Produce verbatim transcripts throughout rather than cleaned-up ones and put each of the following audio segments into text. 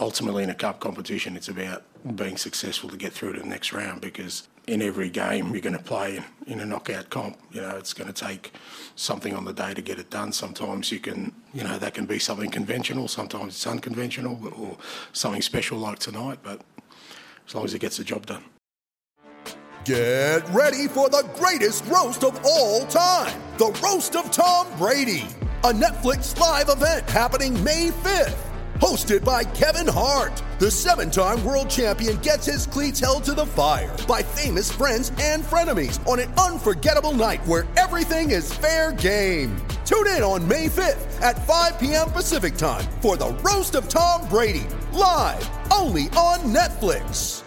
ultimately in a cup competition, it's about being successful to get through to the next round, because in every game you're going to play in, in a knockout comp. You know, it's going to take something on the day to get it done. Sometimes you can, you know, that can be something conventional, sometimes it's unconventional, or something special like tonight, but as long as it gets the job done. Get ready for the greatest roast of all time, the Roast of Tom Brady, a Netflix live event happening May fifth. Hosted by Kevin Hart, the seven-time world champion gets his cleats held to the fire by famous friends and frenemies on an unforgettable night where everything is fair game. Tune in on May fifth at five p.m. Pacific time for the Roast of Tom Brady, live only on Netflix.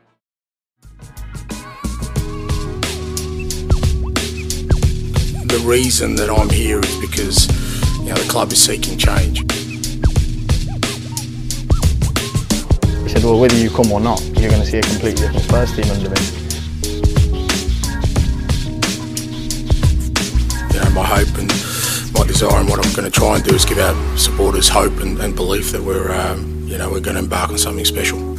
The reason that I'm here is because, you know, the club is seeking change. He said, well, whether you come or not, you're going to see a completely different Spurs team under me. You know, my hope and my desire and what I'm going to try and do is give our supporters hope and, and belief that we're, um, you know, we're going to embark on something special.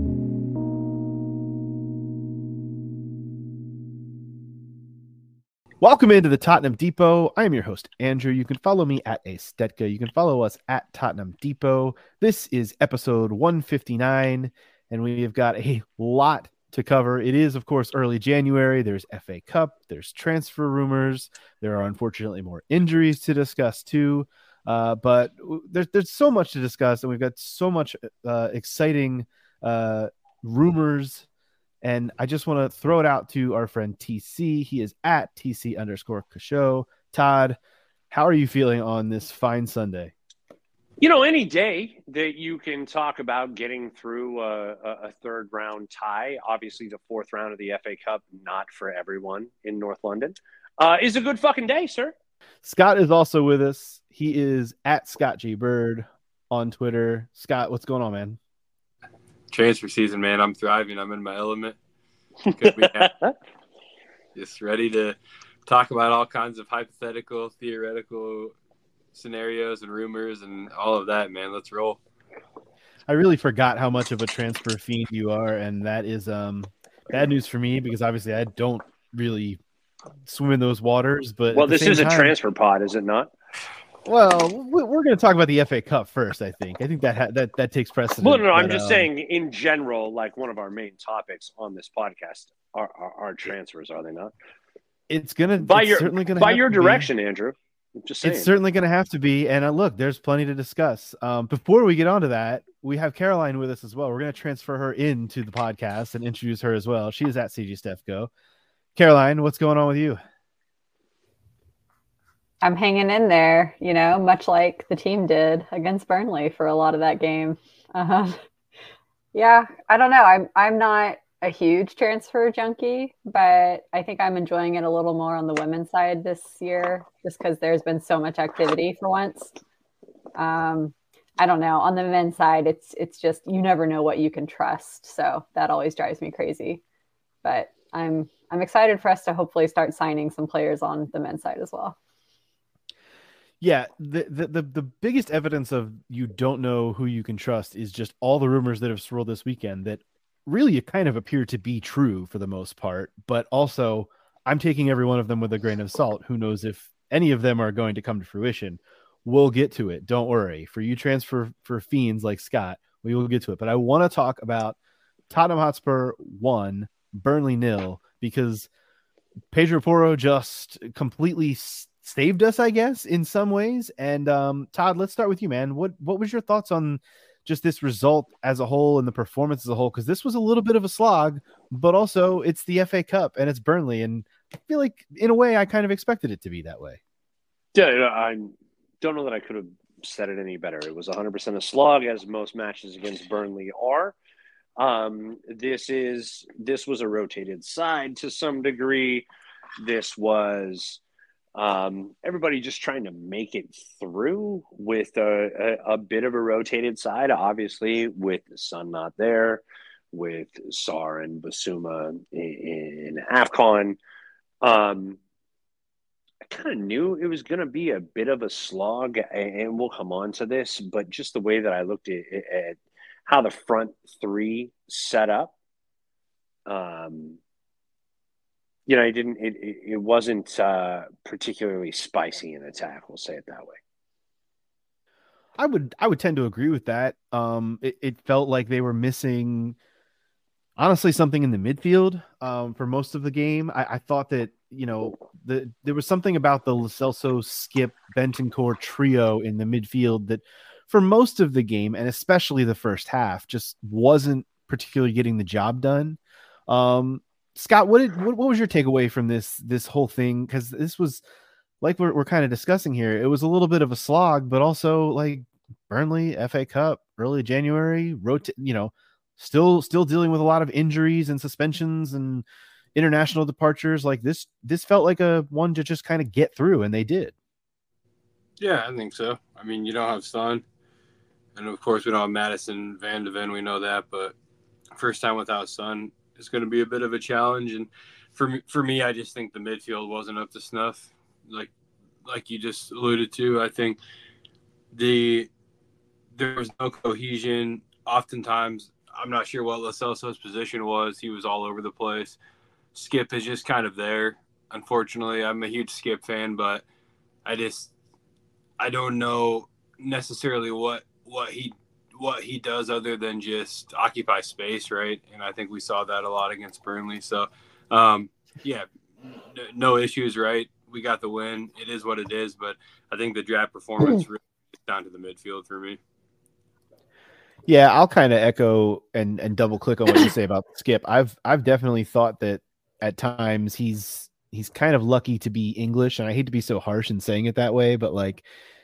Welcome into the Tottenham Depot. I am your host, Andrew. You can follow me at A Stetka. You can follow us at Tottenham Depot. This is episode one fifty-nine, and we have got a lot to cover. It is, of course, early January. There's F A Cup. There's transfer rumors. There are, unfortunately, more injuries to discuss, too. Uh, but there's, there's so much to discuss, and we've got so much uh, exciting uh, rumors. And I just want to throw it out to our friend T C. He is at T C underscore Kasho. Todd, how are you feeling on this fine Sunday? You know, any day that you can talk about getting through a, a third round tie, obviously the fourth round of the F A Cup, not for everyone in North London, uh, is a good fucking day, sir. Scott is also with us. He is at Scott G. Bird on Twitter. Scott, what's going on, man? Transfer season, man. I'm thriving. I'm in my element. Good weekend. Just ready to talk about all kinds of hypothetical, theoretical scenarios and rumors and all of that, man. Let's roll. I really forgot how much of a transfer fiend you are, and that is um bad news for me because obviously I don't really swim in those waters. But well, this is time, a transfer pod, is it not? Well, we're going to talk about the F A Cup first, I think. I think that ha- that that takes precedent. Well, no, no, I'm but, just um, saying in general, like one of our main topics on this podcast are, are, are transfers, are they not? It's going to by it's your certainly gonna by have your to direction, be. Andrew. I'm just saying. It's certainly going to have to be. And uh, look, there's plenty to discuss. Um, before we get on to that, we have Caroline with us as well. We're going to transfer her into the podcast and introduce her as well. She is at C G Stefco. Caroline, what's going on with you? I'm hanging in there, you know, much like the team did against Burnley for a lot of that game. Uh, yeah, I don't know. I'm I'm not a huge transfer junkie, but I think I'm enjoying it a little more on the women's side this year, just because there's been so much activity for once. Um, I don't know. On the men's side, it's it's just you never know what you can trust, so that always drives me crazy. But I'm I'm excited for us to hopefully start signing some players on the men's side as well. Yeah, the, the the the biggest evidence of you don't know who you can trust is just all the rumors that have swirled this weekend that really kind of appear to be true for the most part. But also, I'm taking every one of them with a grain of salt. Who knows if any of them are going to come to fruition? We'll get to it. Don't worry. For you transfer for fiends like Scott, we will get to it. But I want to talk about Tottenham Hotspur one, Burnley nil, because Pedro Porro just completely saved us, I guess, in some ways. And um, Todd, let's start with you, man. What what was your thoughts on just this result as a whole and the performance as a whole? Because this was a little bit of a slog, but also it's the F A Cup and it's Burnley, and I feel like in a way I kind of expected it to be that way. Yeah, I don't know that I could have said it any better. It was one hundred percent a slog, as most matches against Burnley are. Um, this is this was a rotated side to some degree. This was Um, everybody just trying to make it through with a, a, a bit of a rotated side, obviously, with the Son not there, with Sarr and Basuma in, in AFCON. Um, I kind of knew it was going to be a bit of a slog, and we'll come on to this, but just the way that I looked at, at how the front three set up. Um, you know, it didn't. It it, it wasn't uh, particularly spicy in attack. We'll say it that way. I would I would tend to agree with that. Um, it, it felt like they were missing, honestly, something in the midfield um, for most of the game. I, I thought that, you know, the there was something about the Lo Celso, Skip, Bentancur trio in the midfield that for most of the game, and especially the first half, just wasn't particularly getting the job done. Um, Scott, what did what, what was your takeaway from this this whole thing? Because this was, like we're we're kind of discussing here, it was a little bit of a slog, but also like Burnley, F A Cup, early January, rota- you know, still still dealing with a lot of injuries and suspensions and international departures. Like this, this felt like a one to just kind of get through, and they did. Yeah, I think so. I mean, you don't have Son, and of course we don't have Madison Van de Ven. We know that, but first time without Son is going to be a bit of a challenge. And for me, for me, I just think the midfield wasn't up to snuff. Like, like you just alluded to, I think the there was no cohesion. Oftentimes, I'm not sure what Lo Celso's position was. He was all over the place. Skip is just kind of there. Unfortunately, I'm a huge Skip fan, but I just I don't know necessarily what what he what he does other than just occupy space, right? And I think we saw that a lot against Burnley. So, um, yeah, no issues, right? We got the win. It is what it is, but I think the draft performance really gets down to the midfield for me. Yeah, I'll kind of echo and, and double click on what you say about Skip. I've I've definitely thought that at times he's he's kind of lucky to be English, and I hate to be so harsh in saying it that way, but like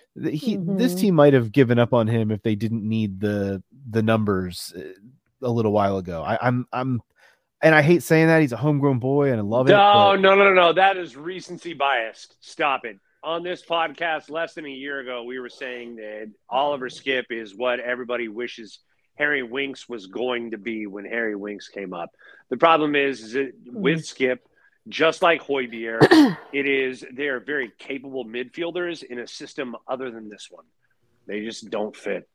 he mm-hmm. this team might have given up on him if they didn't need the the numbers a little while ago. I, I'm I'm and I hate saying that, he's a homegrown boy and I love it. No, but... no, no, no, no. That is recency biased. Stop it. On this podcast less than a year ago, we were saying that Oliver Skip is what everybody wishes Harry Winks was going to be when Harry Winks came up. The problem is, is that with Skip, just like Højbjerg, it is they're very capable midfielders in a system other than this one. They just don't fit.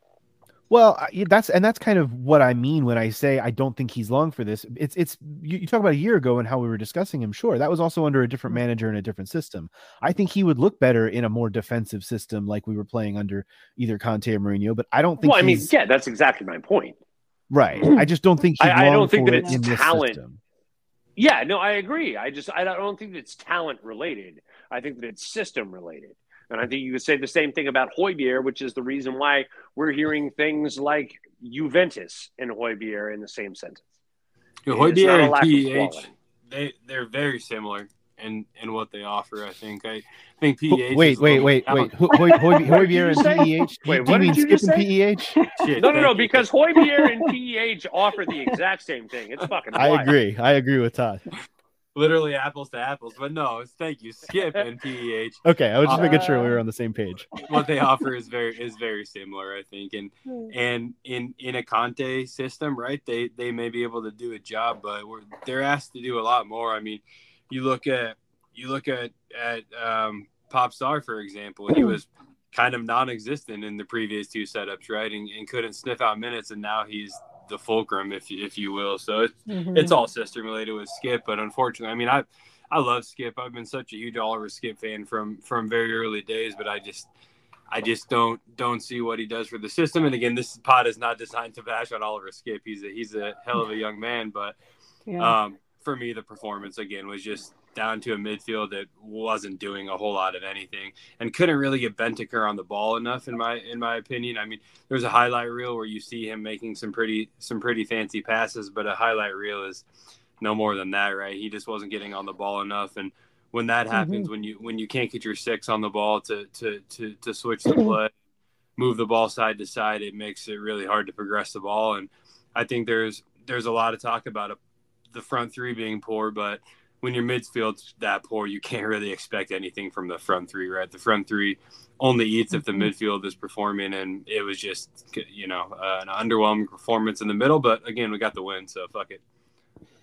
Well, that's and that's kind of what I mean when I say I don't think he's long for this. It's it's you, you talk about a year ago and how we were discussing him. Sure, that was also under a different manager and a different system. I think he would look better in a more defensive system like we were playing under either Conte or Mourinho. But I don't think. Well, I mean, he's... yeah, that's exactly my point. Right. I just don't think he's I, I long don't think for that it it's in this talent. system. Yeah, no, I agree. I just I don't think it's talent related. I think that it's system related. And I think you could say the same thing about Højbjerg, which is the reason why we're hearing things like Juventus and Højbjerg in the same sentence. Yeah, Højbjerg and P H, they, they're very similar in, in what they offer, I think. I think P H Wait, wait, wait, wait. Højbjerg and P E H? Wait, do you mean Skip and say? P E H? Shit, no, no, no, because Højbjerg and P E H offer the exact same thing. It's fucking wild. I agree. I agree with Todd. Literally apples to apples, but no, thank you, Skip and P E H. Okay, I was just uh, making sure we were on the same page. What they offer is very is very similar, I think, and and in in a Conte system, right? They they may be able to do a job, but we're, they're asked to do a lot more. I mean, you look at you look at at um, Pop Star, for example. He was kind of non-existent in the previous two setups, right? And, and couldn't sniff out minutes, and now he's the fulcrum, if if you will. So it's mm-hmm. it's all system related with Skip, but unfortunately, I mean, I I love Skip. I've been such a huge Oliver Skip fan from from very early days, but I just I just don't don't see what he does for the system. And again, this pod is not designed to bash on Oliver Skip. He's a he's a hell of a young man, but yeah. um, for me, the performance again was just down to a midfield that wasn't doing a whole lot of anything and couldn't really get Bentancur on the ball enough, in my in my opinion. I mean, there's a highlight reel where you see him making some pretty some pretty fancy passes, but a highlight reel is no more than that, right? He just wasn't getting on the ball enough, and when that happens, mm-hmm. when you when you can't get your six on the ball to to to to switch the play, move the ball side to side, it makes it really hard to progress the ball. And I think there's there's a lot of talk about a, the front three being poor, but when your midfield's that poor, you can't really expect anything from the front three, right? The front three only eats if the midfield is performing, and it was just, you know, uh, an underwhelming performance in the middle. But again, we got the win, so fuck it.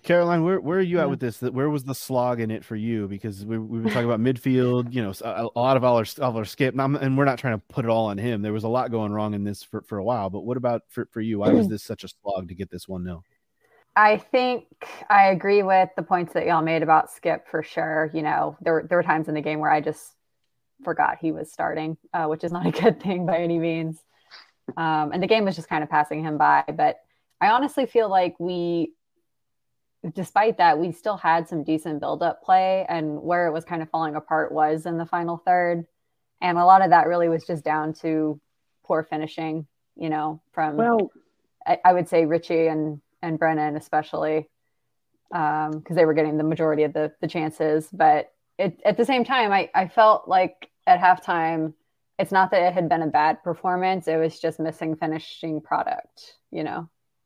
Caroline, where where are you Yeah. at with this? Where was the slog in it for you? Because we we've been talking about midfield, you know, a, a lot of our all our skip, and, I'm, and we're not trying to put it all on him. There was a lot going wrong in this for, for a while. But what about for, for you? Why was this such a slog to get this one nil? I think I agree with the points that y'all made about Skip for sure. You know, there there were times in the game where I just forgot he was starting, uh, which is not a good thing by any means. Um, and the game was just kind of passing him by. But I honestly feel like we, despite that, we still had some decent build-up play, and where it was kind of falling apart was in the final third. And a lot of that really was just down to poor finishing, you know, from, Well, I, I would say Richie and, and Brennan especially, because um, they were getting the majority of the, the chances. But it, at the same time, I, I felt like at halftime, it's not that it had been a bad performance. It was just missing finishing product, you know?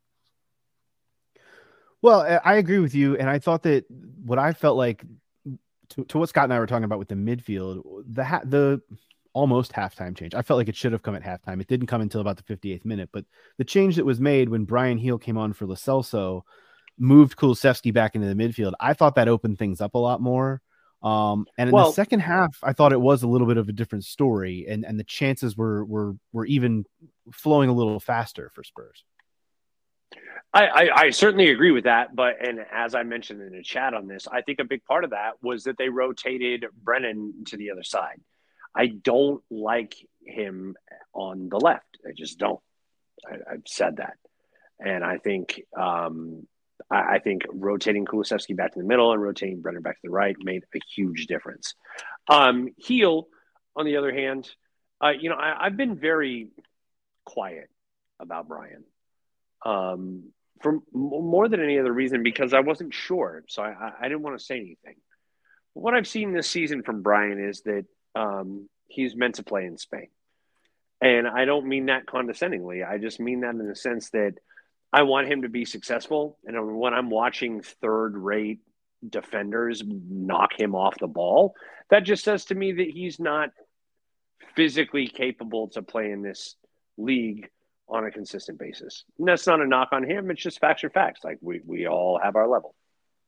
Well, I agree with you. And I thought that what I felt like to, to what Scott and I were talking about with the midfield, the ha- the almost halftime change, I felt like it should have come at halftime. It didn't come until about the fifty-eighth minute, but the change that was made when Brian Heel came on for Lo Celso moved Kulusevski back into the midfield. I thought that opened things up a lot more. Um, and in Well- the second half, I thought it was a little bit of a different story, and, and the chances were, were, were even flowing a little faster for Spurs. I, I, I certainly agree with that, but and as I mentioned in the chat on this, I think a big part of that was that they rotated Brennan to the other side. I don't like him on the left. I just don't. I, I've said that, and I think um, I, I think rotating Kulusevski back to the middle and rotating Brennan back to the right made a huge difference. Um, Heel, on the other hand, uh, you know, I, I've been very quiet about Brian. Um, for more than any other reason, because I wasn't sure. So I, I didn't want to say anything. But what I've seen this season from Brian is that um, he's meant to play in Spain. And I don't mean that condescendingly. I just mean that in the sense that I want him to be successful. And when I'm watching third-rate defenders knock him off the ball, that just says to me that he's not physically capable to play in this league on a consistent basis. And that's not a knock on him. It's just facts are facts. Like we, we all have our level.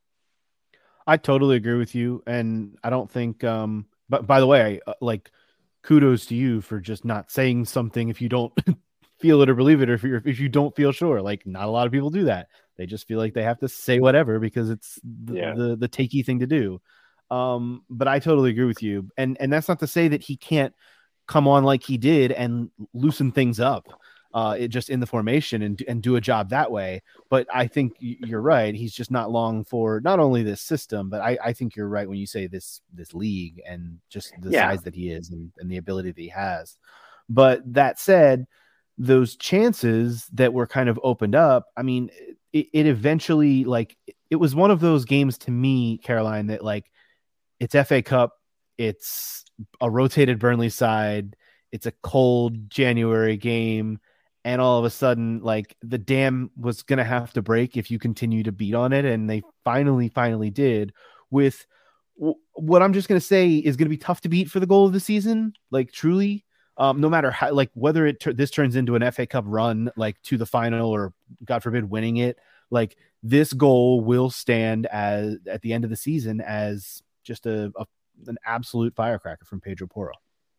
I totally agree with you. And I don't think, um, but by the way, I, uh, like kudos to you for just not saying something if you don't feel it or believe it, or if you if you don't feel sure. Like not a lot of people do that. They just feel like they have to say whatever because it's the, Yeah. the, the takey thing to do. Um, but I totally agree with you. And, and that's not to say that he can't come on like he did and loosen things up. Uh, it just in the formation and and do a job that way. But I think you're right. He's just not long for not only this system, but I, I think you're right when you say this this league and just the Yeah. size that he is and, and the ability that he has. But that said, those chances that were kind of opened up, I mean, it, it eventually like it was one of those games to me, Caroline, that like it's F A Cup, it's a rotated Burnley side, it's a cold January game. And all of a sudden, like the dam was going to have to break if you continue to beat on it. And they finally, finally did with w- what I'm just going to say is going to be tough to beat for the goal of the season. Like truly, um, no matter how, like whether it tur- this turns into an F A Cup run, like to the final or God forbid winning it, like this goal will stand as at the end of the season as just a, a an absolute firecracker from Pedro Porro.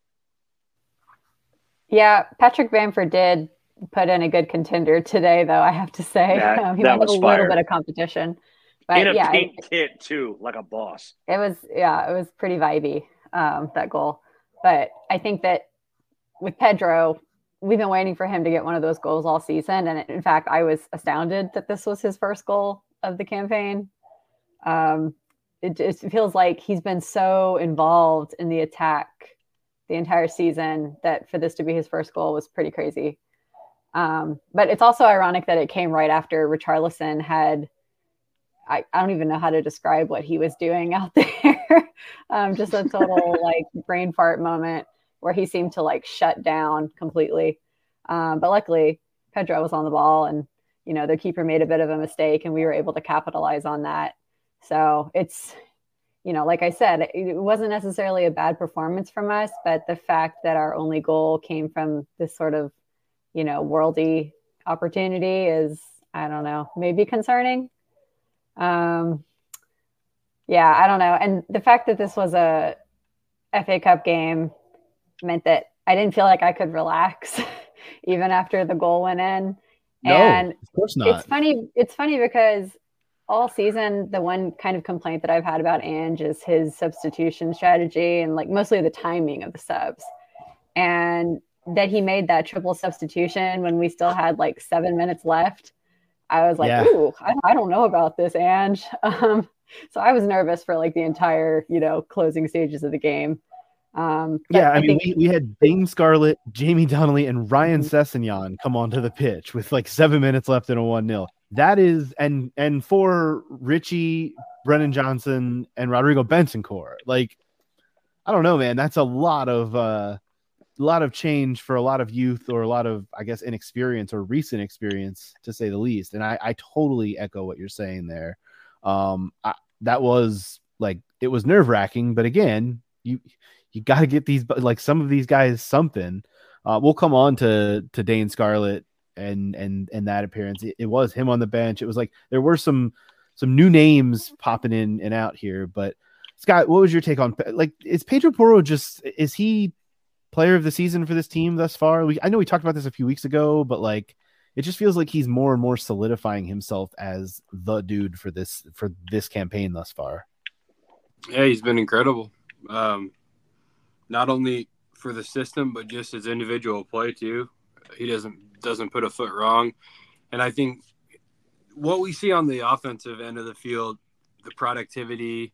Yeah, Patrick Bamford did put in a good contender today, though, I have to say. That- um, he that might have was a little fire. bit of competition. But In a yeah, pink it, kit too, like a boss. it was yeah, it was pretty vibey, um, that goal. But I think that with Pedro, we've been waiting for him to get one of those goals all season. And in fact, I was astounded that this was his first goal of the campaign. Um, it just feels like he's been so involved in the attack the entire season that for this to be his first goal was pretty crazy. Um, but it's also ironic that it came right after Richarlison had, I, I don't even know how to describe what he was doing out there. um, just a total like brain fart moment where he seemed to like shut down completely. Um, but luckily Pedro was on the ball and, you know, the keeper made a bit of a mistake and we were able to capitalize on that. So it's, you know, like I said, it wasn't necessarily a bad performance from us, but the fact that our only goal came from this sort of, you know, worldy opportunity is, I don't know, maybe concerning. Um, yeah, I don't know. And the fact that this was a F A Cup game meant that I didn't feel like I could relax even after the goal went in. No, and of course not. It's funny. It's funny because all season, the one kind of complaint that I've had about Ange is his substitution strategy and like mostly the timing of the subs. And that he made that triple substitution when we still had like seven minutes left. I was like, Yeah. ooh, I, I don't know about this, Ange. Um, so I was nervous for like the entire, you know, closing stages of the game. Um, but Yeah, I, I mean, think we, we had Dane Scarlett, Jamie Donnelly, and Ryan Mhm. Sessegnon come onto the pitch with like seven minutes left in a one nil. That is, and and for Richie, Brennan Johnson, and Rodrigo Bentancur, like, I don't know, man. That's a lot of uh, a lot of change for a lot of youth or a lot of, I guess, inexperience or recent experience, to say the least. And I, I totally echo what you're saying there. Um, I, that was like, it was nerve wracking, but again, you you got to get these, like some of these guys something. Uh, we'll come on to to Dane Scarlett and and and that appearance. It, it was him on the bench. It was like there were some some new names popping in and out here. But Scott, what was your take on, like, is Pedro Porro just, is he player of the season for this team thus far? We I know we talked about this a few weeks ago, but like it just feels like he's more and more solidifying himself as the dude for this for this campaign thus far. Yeah, he's been incredible. Um, not only for the system, but just his individual play too. He doesn't doesn't put a foot wrong. And I think what we see on the offensive end of the field, the productivity,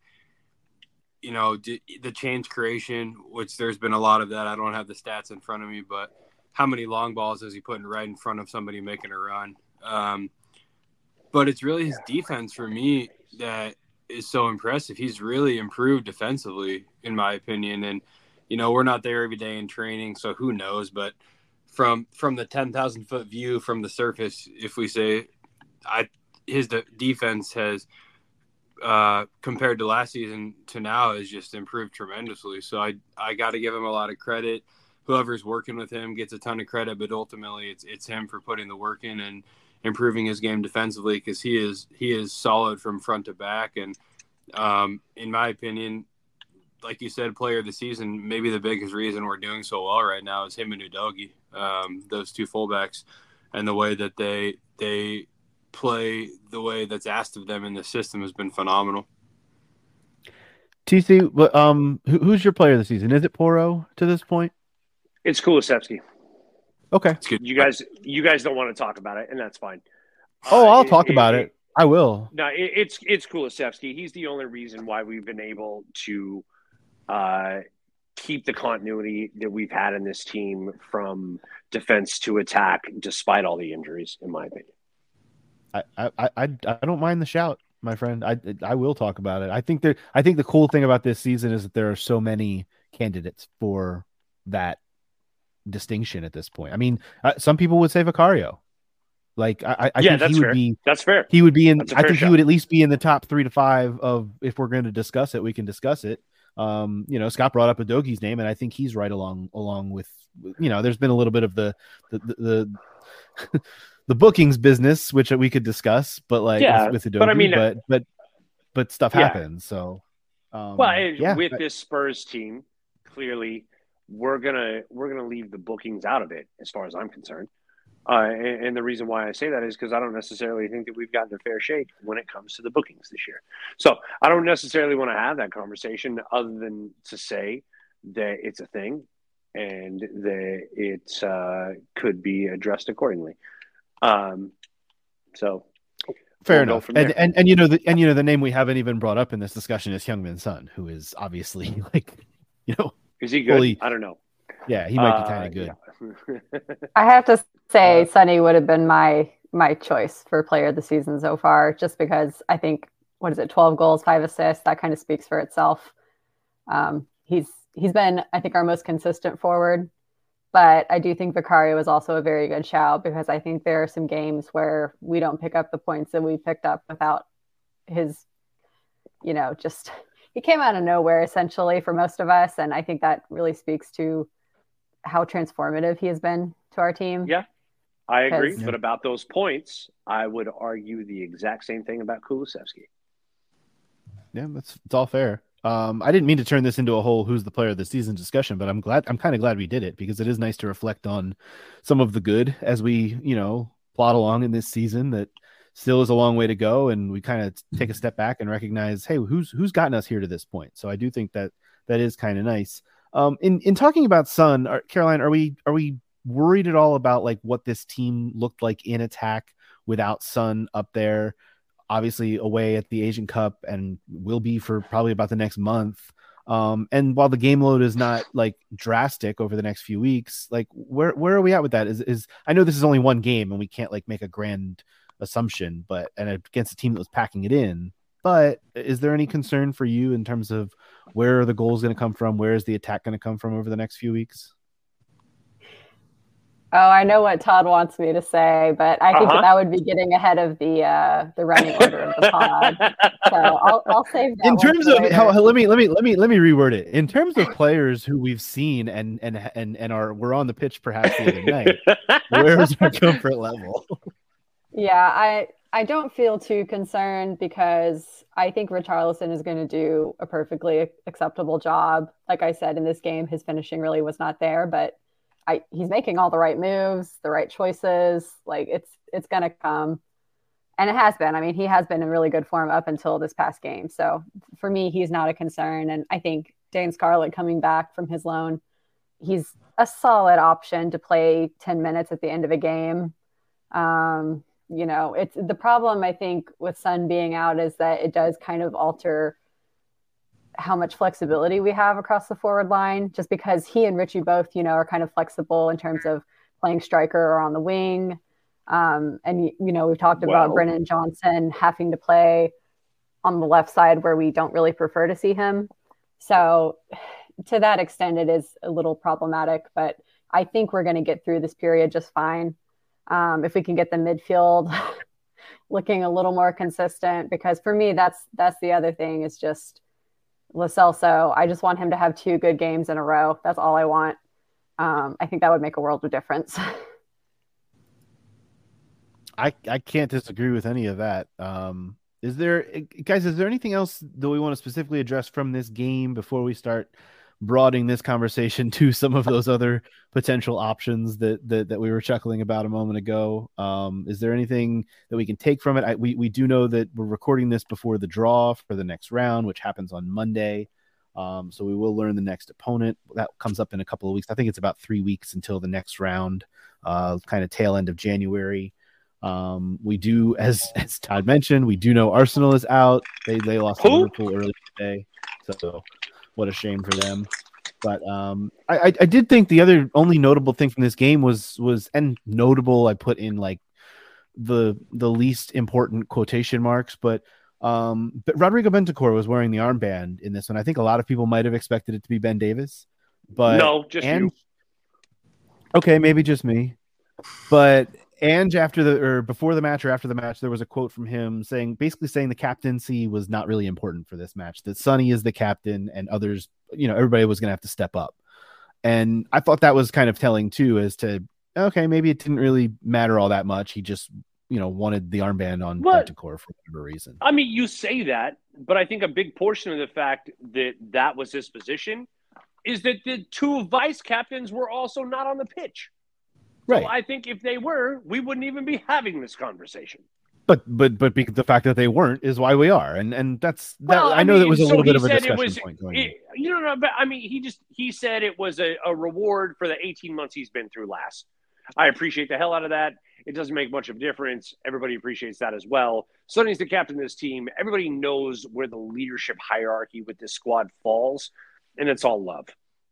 you know, the change creation, which there's been a lot of that. I don't have the stats in front of me, but how many long balls is he putting right in front of somebody making a run? Um, but it's really his defense for me that is so impressive. He's really improved defensively, in my opinion. And, you know, we're not there every day in training, so who knows? But from from the ten thousand foot view from the surface, if we say, I his de- defense has uh, compared to last season to now has just improved tremendously. So I I got to give him a lot of credit. Whoever's working with him gets a ton of credit, but ultimately it's it's him for putting the work in and improving his game defensively, because he is he is solid from front to back. And um, in my opinion, like you said, player of the season, maybe the biggest reason we're doing so well right now is him and Udogie, um, those two fullbacks, and the way that they they play, the way that's asked of them in the system has been phenomenal. T C, um, who, who's your player of the season? Is it Porro to this point? It's Kulusevski. Okay. It's good. You guys, you guys don't want to talk about it, and that's fine. Oh, Uh, I'll it- talk it- about it- it. I will. No, it, it's it's Kulusevski. He's the only reason why we've been able to uh, keep the continuity that we've had in this team from defense to attack, despite all the injuries, in my opinion. I, I, I, I don't mind the shout, my friend. I, I will talk about it. I think that I think the cool thing about this season is that there are so many candidates for that distinction at this point. I mean, uh, some people would say Vicario. Like I, I Yeah, think that's he would fair. be. That's fair. He would be in. That's a I fair think he shout. would at least be in the top three to five of, if we're going to discuss it, we can discuss it. Um, you know, Scott brought up Udogie's name, and I think he's right along along with. You know, there's been a little bit of the the the, the, the bookings business, which we could discuss, but like Yeah, with, with Udogie, but I mean, but but but stuff yeah. happens. So, um, Well, and yeah, with this Spurs team, clearly we're gonna we're gonna leave the bookings out of it, as far as I'm concerned. Uh, and, and the reason why I say that is because I don't necessarily think that we've gotten a fair shake when it comes to the bookings this year. So I don't necessarily want to have that conversation, other than to say that it's a thing and that it uh, could be addressed accordingly. Um, so fair we'll go enough. from And, there. and and you know the and you know the name we haven't even brought up in this discussion is Heung-min Son, who is obviously like, you know, Is he good? fully- I don't know. yeah, he might be Uh, kind of good. yeah. I have to say, Uh, Sonny would have been my my choice for player of the season so far, just because I think, what is it, twelve goals, five assists, that kind of speaks for itself. Um, he's he's been, I think, our most consistent forward, but I do think Vicario is also a very good shout, because I think there are some games where we don't pick up the points that we picked up without his, you know, just he came out of nowhere essentially for most of us, and I think that really speaks to how transformative he has been to our team. Yeah. I agree. But about those points, I would argue the exact same thing about Kulusevski. Yeah, that's it's all fair. Um, I didn't mean to turn this into a whole who's the player of the season discussion, but I'm glad I'm kind of glad we did it because it is nice to reflect on some of the good as we, you know, plot along in this season that still is a long way to go, and we kind of take a step back and recognize, hey, who's who's gotten us here to this point. So I do think that that is kind of nice. Um, in in talking about Son, are, Caroline, are we are we worried at all about like what this team looked like in attack without Son up there? Obviously away at the Asian Cup and will be for probably about the next month. Um, and while the game load is not like drastic over the next few weeks, like where, where are we at with that? Is, is I know this is only one game and we can't like make a grand assumption, but, and against a team that was packing it in, but is there any concern for you in terms of where are the goals going to come from? Where is the attack going to come from over the next few weeks? Oh, I know what Todd wants me to say, but I think uh-huh. that, that would be getting ahead of the uh, the running order of the pod. So I'll, I'll save that. In terms of later. how, let me let me let me let me reword it. In terms of players who we've seen and and and and are we're on the pitch perhaps the other night, where's our comfort level? Yeah, I I don't feel too concerned because I think Richarlison is going to do a perfectly acceptable job. Like I said, in this game, his finishing really was not there, but I, he's making all the right moves, the right choices. Like it's it's gonna come, and it has been. I mean, he has been in really good form up until this past game. So for me, he's not a concern. And I think Dane Scarlett coming back from his loan, he's a solid option to play ten minutes at the end of a game. Um, you know, it's the problem I think with Son being out is that it does kind of alter how much flexibility we have across the forward line, just because he and Richie both, you know, are kind of flexible in terms of playing striker or on the wing. Um, and, you know, we've talked Well, about Brennan Johnson having to play on the left side where we don't really prefer to see him. So to that extent, it is a little problematic, but I think we're going to get through this period just fine. Um, if we can get the midfield looking a little more consistent, because for me, that's, that's the other thing is just, Lo Celso, I just want him to have two good games in a row. That's all I want. Um, I think that would make a world of difference. I, I can't disagree with any of that. Um, is there, guys, is there anything else that we want to specifically address from this game before we start broadening this conversation to some of those other potential options that that, that we were chuckling about a moment ago? Um, is there anything that we can take from it? I, we, we do know that we're recording this before the draw for the next round, which happens on Monday. Um, so we will learn the next opponent. That comes up in a couple of weeks. I think it's about three weeks until the next round, uh, kind of tail end of January. Um, we do, as as Todd mentioned, we do know Arsenal is out. They they lost to Liverpool early today. So what a shame for them. But um, I, I did think the other only notable thing from this game was was and notable I put in like the the least important quotation marks, but um, but Rodrigo Bentancur was wearing the armband in this one. I think a lot of people might have expected it to be Ben Davis, but no, just and, you. Okay, maybe just me, but. And after the or before the match or after the match, there was a quote from him saying, basically saying the captaincy was not really important for this match. That Sonny is the captain, and others, you know, everybody was going to have to step up. And I thought that was kind of telling too, as to okay, maybe it didn't really matter all that much. He just, you know, wanted the armband on Bentancur for whatever reason. I mean, you say that, but I think a big portion of the fact that that was his position is that the two vice captains were also not on the pitch. Right. So I think if they were, we wouldn't even be having this conversation. But but but the fact that they weren't is why we are, and and that's that. Well, I, I know mean, that was a so little bit he of a said it discussion was, point going. It, you don't know, but I mean, he just he said it was a, a reward for the eighteen months he's been through last. I appreciate the hell out of that. It doesn't make much of a difference. Everybody appreciates that as well. Sonny's the captain of this team. Everybody knows where the leadership hierarchy with this squad falls, and it's all love.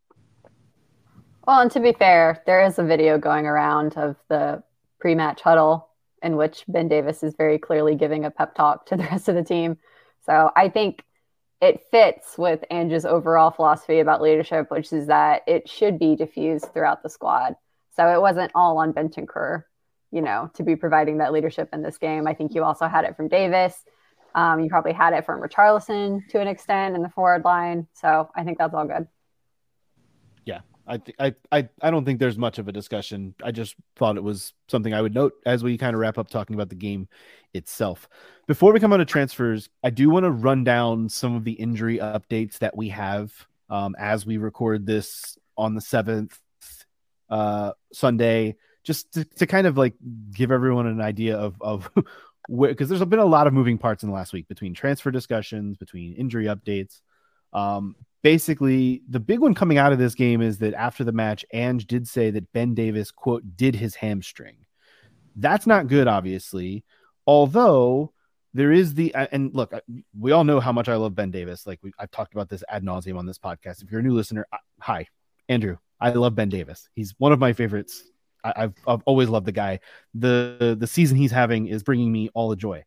Well, and to be fair, there is a video going around of the pre-match huddle in which Ben Davis is very clearly giving a pep talk to the rest of the team. So I think it fits with Ange's overall philosophy about leadership, which is that it should be diffused throughout the squad. So it wasn't all on Bentancur, you know, to be providing that leadership in this game. I think you also had it from Davis. Um, you probably had it from Richarlison to an extent in the forward line. So I think that's all good. Yeah, I, th- I I I don't think there's much of a discussion. I just thought it was something I would note as we kind of wrap up talking about the game itself. Before we come on to transfers, I do want to run down some of the injury updates that we have um, as we record this on the seventh uh, Sunday, just to, to kind of like give everyone an idea of of where, because there's been a lot of moving parts in the last week between transfer discussions, between injury updates. Um, Basically, the big one coming out of this game is that after the match, Ange did say that Ben Davis, quote, did his hamstring. That's not good, obviously. Although there is the, and look, we all know how much I love Ben Davis. Like we, I've talked about this ad nauseum on this podcast. If you're a new listener, hi, Andrew. I love Ben Davis. He's one of my favorites. I, I've I've always loved the guy. The the season he's having is bringing me all the joy.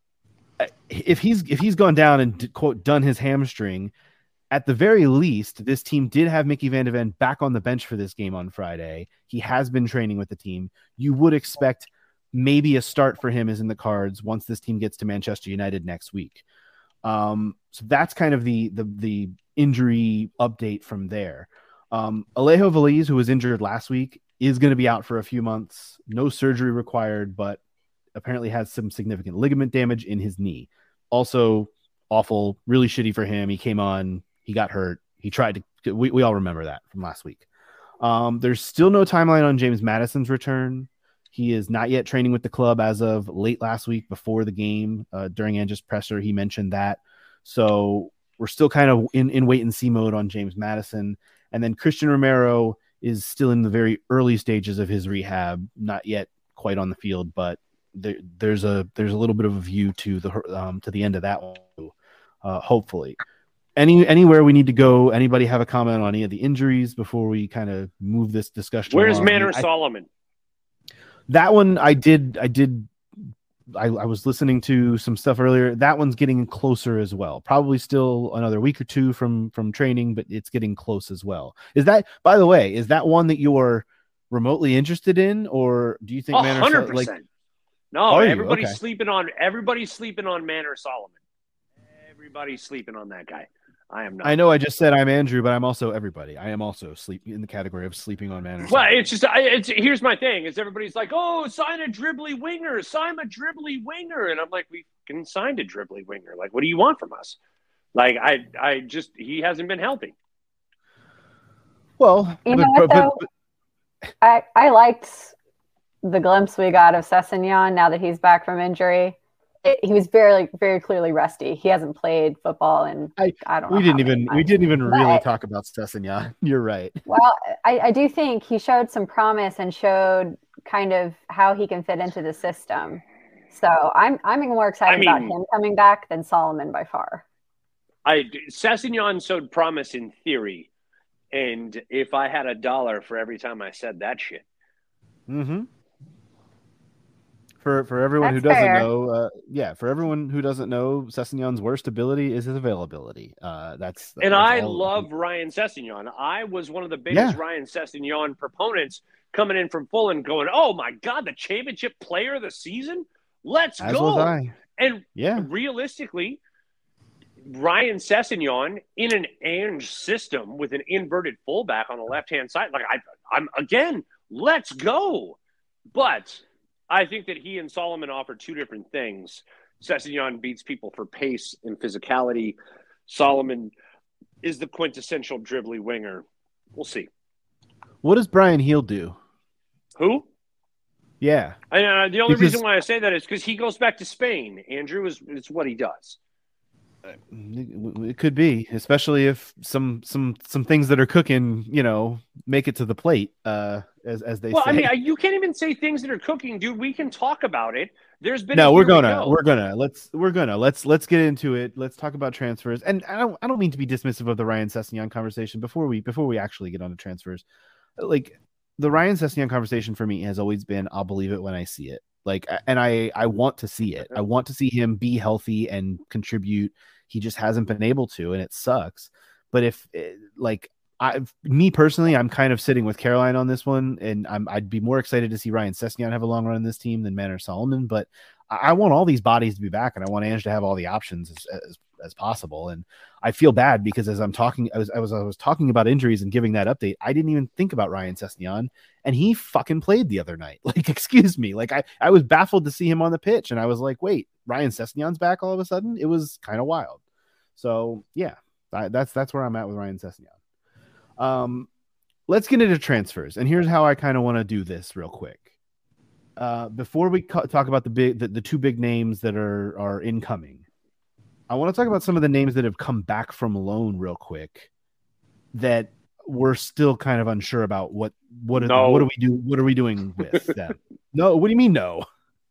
If he's if he's gone down and quote done his hamstring, at the very least, this team did have Mickey Van de Ven back on the bench for this game on Friday. He has been training with the team. You would expect maybe a start for him is in the cards once this team gets to Manchester United next week. Um, so that's kind of the the, the injury update from there. Um, Alejo Veliz, who was injured last week, is going to be out for a few months. No surgery required, but apparently has some significant ligament damage in his knee. Also awful, really shitty for him. He came on. He got hurt. He tried to, we, we all remember that from last week. Um, there's still no timeline on James Madison's return. He is not yet training with the club as of late last week before the game. Uh, during Ange's presser, he mentioned that. So we're still kind of in, in wait and see mode on James Madison. And then Christian Romero is still in the very early stages of his rehab, not yet quite on the field, but there, there's a, there's a little bit of a view to the, um, to the end of that one, uh, hopefully. Any anywhere we need to go? Anybody have a comment on any of the injuries before we kind of move this discussion? Where's along? Manor I, Solomon? That one I did. I did. I, I was listening to some stuff earlier. That one's getting closer as well. Probably still another week or two from from training, but it's getting close as well. Is that, by the way, is that one that you're remotely interested in, or do you think A Manor hundred Sol- like? percent. No, Are you? everybody's Okay. sleeping on. Everybody's sleeping on Manor Solomon. Everybody's sleeping on that guy. I am not. I know I just said I'm Andrew, but I'm also everybody. I am also sleep in the category of sleeping on Manor. Well, it's just, I, it's here's my thing: is everybody's like, "Oh, sign a dribbly winger, sign a dribbly winger," and I'm like, "We can sign a dribbly winger. Like, what do you want from us?" Like, I, I just he hasn't been healthy. Well, You but- know what, but- though? but- I, I liked the glimpse we got of Sessegnon now that he's back from injury. It, he was very, very clearly rusty. He hasn't played football in I, I- don't know. we didn't how many even we months. didn't even really But- talk about Sessegnon. You're right. Well, I, I do think he showed some promise and showed kind of how he can fit into the system. So I'm I'm more excited I mean- about him coming back than Solomon by far. I Sessegnon showed promise in theory, and if I had a dollar for every time I said that shit, Mm-hmm. For for everyone That's who doesn't fair. know, uh, yeah, for everyone who doesn't know, Sessegnon's worst ability is his availability. Uh, that's and that's I all- love Ryan Sessegnon. I was one of the biggest Yeah. Ryan Sessegnon proponents coming in from Fulham, going, "Oh my God, the championship player of the season! Let's As go!" was I. And Yeah. realistically, Ryan Sessegnon in an Ange system with an inverted fullback on the left hand side, like I, I'm again, let's go. But I think that he and Solomon offer two different things. Sessegnon beats people for pace and physicality. Solomon is the quintessential dribbly winger. We'll see. What does Brian Heel do? Who? Yeah. And uh, the only Because- reason why I say that is because he goes back to Spain. Andrew is it's what he does. It could be, especially if some some some things that are cooking, you know, make it to the plate, uh, as as they Well, say. I mean, I- you can't even say things that are cooking, dude. We can talk about it. There's been no, a we're here we gonna go. we're gonna let's we're gonna let's let's get into it. Let's talk about transfers. And I don't I don't mean to be dismissive of the Ryan Sessegnon conversation before we before we actually get on to transfers. Like the Ryan Sessegnon conversation for me has always been I'll believe it when I see it. Like, and I I want to see it. I want to see him be healthy and contribute. He just hasn't been able to, and it sucks. But if like I, me personally, I'm kind of sitting with Caroline on this one, and I'm I'd be more excited to see Ryan Sessegnon have a long run in this team than Manor Solomon. But I, I want all these bodies to be back, and I want Ange to have all the options as, as as possible. And I feel bad because as I'm talking, I was, I was, I was talking about injuries and giving that update. I didn't even think about Ryan Sessegnon, and he fucking played the other night. Like, excuse me. Like I, I was baffled to see him on the pitch, and I was like, wait, Ryan Sessegnon's back all of a sudden. It was kind of wild. So yeah, I, that's, that's where I'm at with Ryan Sessegnon. Um, let's get into transfers. And here's how I kind of want to do this real quick. Uh, before we co- talk about the big, the, the two big names that are are incoming, I want to talk about some of the names that have come back from loan real quick that we're still kind of unsure about what what no. what do we do what are we doing with them? No, what do you mean no?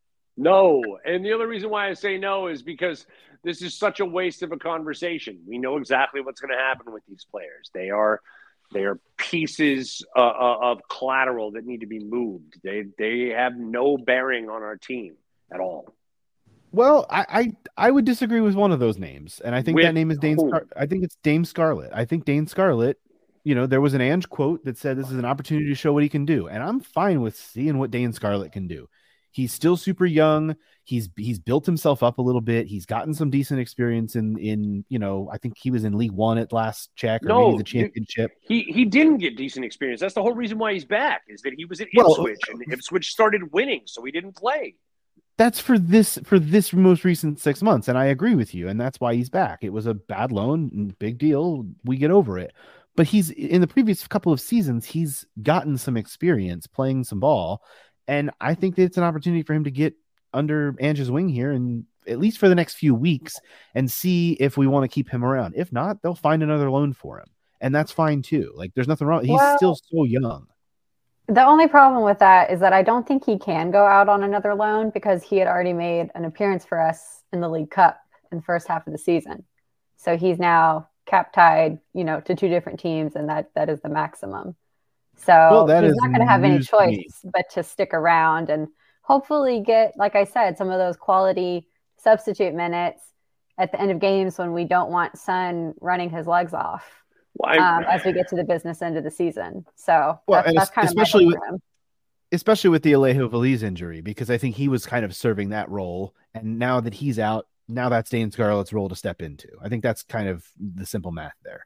No, and the other reason why I say no is because this is such a waste of a conversation. We know exactly what's going to happen with these players. They are. They are pieces uh, of collateral that need to be moved. They they have no bearing on our team at all. Well, I I, I would disagree with one of those names, and I think with that name is Dane. Scar- I think it's Dame Scarlett. I think Dane Scarlett. You know, there was an Ange quote that said this is an opportunity to show what he can do, and I'm fine with seeing what Dane Scarlett can do. He's still super young. He's he's built himself up a little bit. He's gotten some decent experience in in you know I think he was in League One at last check or no, maybe the championship. He he didn't get decent experience. That's the whole reason why he's back is that he was at Well, Ipswich and Ipswich started winning, so he didn't play. That's for this for this most recent six months, and I agree with you, and that's why he's back. It was a bad loan, big deal. We get over it. But he's in the previous couple of seasons, he's gotten some experience playing some ball. And I think that it's an opportunity for him to get under Ange's wing here and at least for the next few weeks and see if we want to keep him around. If not, they'll find another loan for him. And that's fine too. Like there's nothing wrong. He's well, still so young. The only problem with that is that I don't think he can go out on another loan because he had already made an appearance for us in the League Cup in the first half of the season. So he's now cap tied, you know, to two different teams, and that that is the maximum. So well, he's not going to have any choice but to stick around and hopefully get, like I said, some of those quality substitute minutes at the end of games when we don't want Son running his legs off well, um, as we get to the business end of the season. So well, that's, that's kind especially of with, him. especially with the Alejo Veliz injury, because I think he was kind of serving that role. And now that he's out, now that's Dane Scarlett's role to step into. I think that's kind of the simple math there.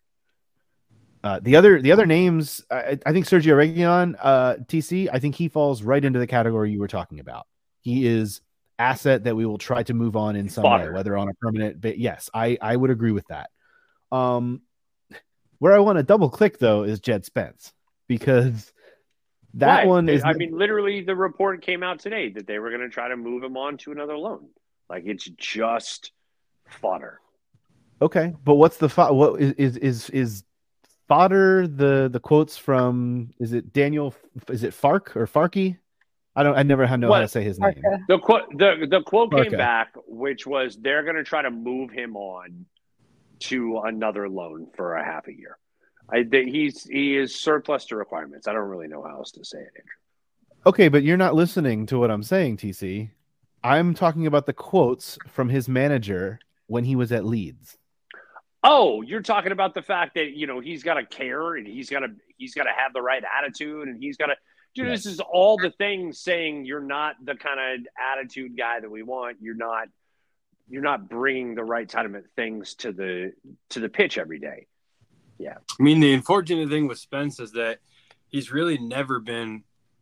Uh, the other the other names, I, I think Sergio Reguilon, uh, T C, I think he falls right into the category you were talking about. He is asset that we will try to move on in some Fodder. way, whether on a permanent but yes, I, I would agree with that. Um, where I want to double click though is Jed Spence, because that right. one is. I mean, literally, the report came out today that they were going to try to move him on to another loan. Like it's just fodder. Okay, but what's the fo- what is is is is fodder the the quotes from? Is it Daniel? Is it Fark or Farky? I don't. I never know what? how to say his name. The quote the the quote Farka. came back, which was they're going to try to move him on to another loan for a half a year. I he's he is surplus to requirements. I don't really know how else to say it, Andrew. Okay, but you're not listening to what I'm saying, T C. I'm talking about the quotes from his manager when he was at Leeds. Oh, you're talking about the fact that, you know, he's got to care and he's got to he's got to have the right attitude and he's got to dude, yes. This is all the things saying you're not the kind of attitude guy that we want. You're not you're not bringing the right type of things to the to the pitch every day. Yeah. I mean, the unfortunate thing with Spence is that he's really never been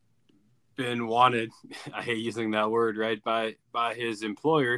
been wanted, I hate using that word, right, by by his employer.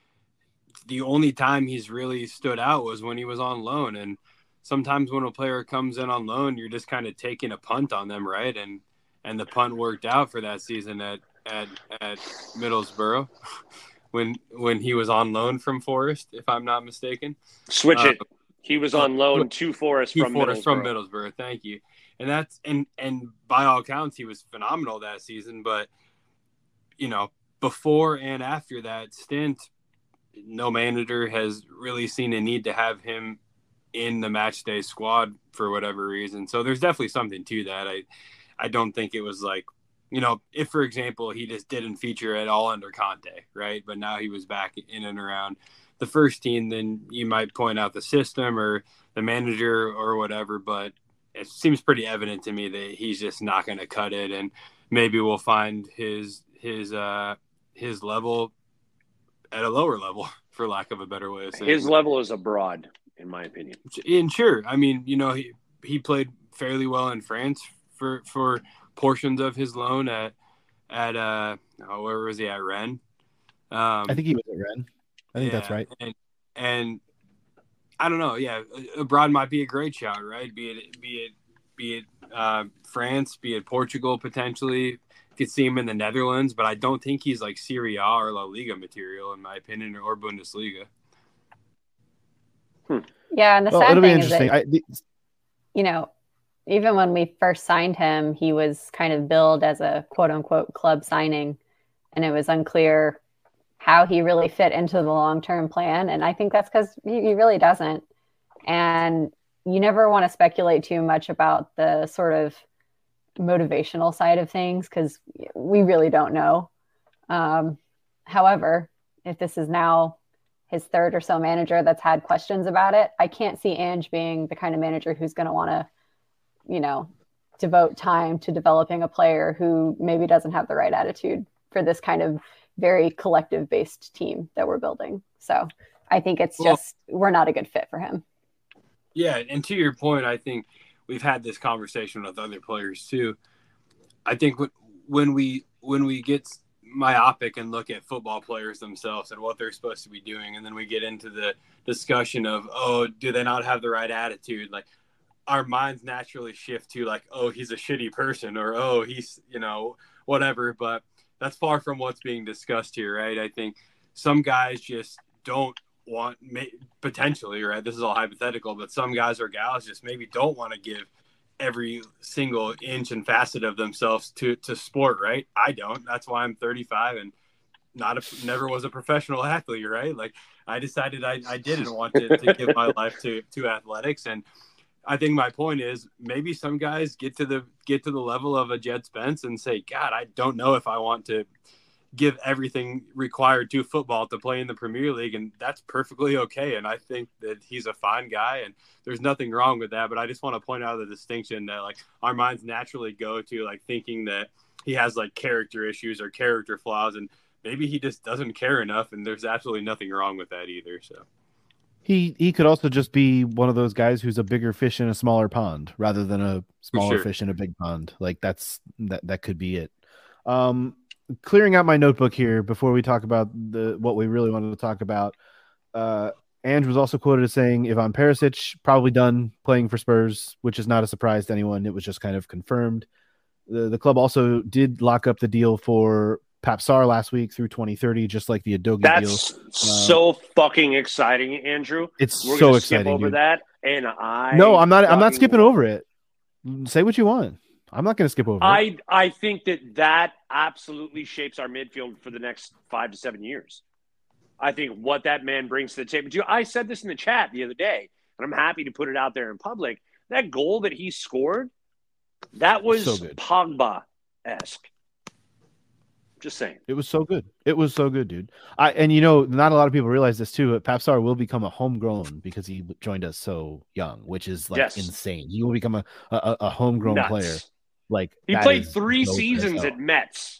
The only time he's really stood out was when he was on loan. And sometimes when a player comes in on loan, you're just kind of taking a punt on them, right? And and the punt worked out for that season at at, at Middlesbrough when when he was on loan from Forest, if I'm not mistaken. Switch uh, it. He was on loan to Forest from Forest Middlesbrough. from Middlesbrough. Thank you. And that's and and by all accounts, he was phenomenal that season. But you know, before and after that stint, no manager has really seen a need to have him in the match day squad for whatever reason. So there's definitely something to that. I I don't think it was like, you know, if for example he just didn't feature at all under Conte, right? But now he was back in and around the first team, then you might point out the system or the manager or whatever. But it seems pretty evident to me that he's just not going to cut it, and maybe we'll find his his uh, his level at a lower level, for lack of a better way of saying His it. level is abroad, in my opinion. And sure, I mean, you know, he, he played fairly well in France for, for portions of his loan at, at uh, oh, where was he at, Rennes? Um, I think he was at Rennes. I think yeah, that's right. And, and I don't know. Yeah, abroad might be a great shot, right? Be it, be it, be it uh, France, be it Portugal potentially. Could see him in the Netherlands, but I don't think he's like Serie A or La Liga material, in my opinion, or Bundesliga. Hmm. Yeah, and the Well, sad it'll be thing is interesting. that, I, the, you know, even when we first signed him, he was kind of billed as a quote unquote club signing, and it was unclear how he really fit into the long term plan. And I think that's because he, he really doesn't. And you never want to speculate too much about the sort of motivational side of things because we really don't know. Um, however, if this is now his third or so manager that's had questions about it, I can't see Ange being the kind of manager who's going to want to, you know, devote time to developing a player who maybe doesn't have the right attitude for this kind of very collective based team that we're building. So I think it's Well, just, we're not a good fit for him. Yeah. And to your point, I think we've had this conversation with other players too. I think when we, when we get myopic and look at football players themselves and what they're supposed to be doing, and then we get into the discussion of, oh, do they not have the right attitude? Like, our minds naturally shift to like, oh, he's a shitty person, or, oh, he's, you know, whatever. But that's far from what's being discussed here, right? I think some guys just don't want, potentially, right? This is all hypothetical, but some guys or gals just maybe don't want to give every single inch and facet of themselves to, to sport, right? I don't. That's why I'm thirty-five and not a, never was a professional athlete, right? Like, I decided I, I didn't want to, to give my life to, to athletics. And I think my point is maybe some guys get to the get to the level of a Jed Spence and say, God, I don't know if I want to give everything required to football to play in the Premier League. And that's perfectly okay. And I think that he's a fine guy and there's nothing wrong with that. But I just want to point out the distinction that like our minds naturally go to like thinking that he has like character issues or character flaws. And maybe he just doesn't care enough. And there's absolutely nothing wrong with that either. So. he he could also just be one of those guys who's a bigger fish in a smaller pond rather than a smaller sure. fish in a big pond. Like that's that that could be it. Um, clearing out my notebook here before we talk about the what we really wanted to talk about. Uh, Ange was also quoted as saying Ivan Perisic probably done playing for Spurs, which is not a surprise to anyone. It was just kind of confirmed. The the club also did lock up the deal for Pape Sarr last week through twenty thirty, just like the Udogie deal. That's so um, fucking exciting, Andrew. It's We're so gonna exciting. Skip over dude. that, and I no, I'm not. I'm not skipping want... over it. Say what you want. I'm not going to skip over I, it. I think that that absolutely shapes our midfield for the next five to seven years. I think what that man brings to the table. I said this in the chat the other day, and I'm happy to put it out there in public. That goal that he scored, that was so Pogba-esque. Just saying. It was so good. It was so good, dude. I and you know, not a lot of people realize this too, but Pape Sarr will become a homegrown because he joined us so young, which is like yes. insane. He will become a a, a homegrown Nuts. player. Like he played three seasons at Metz.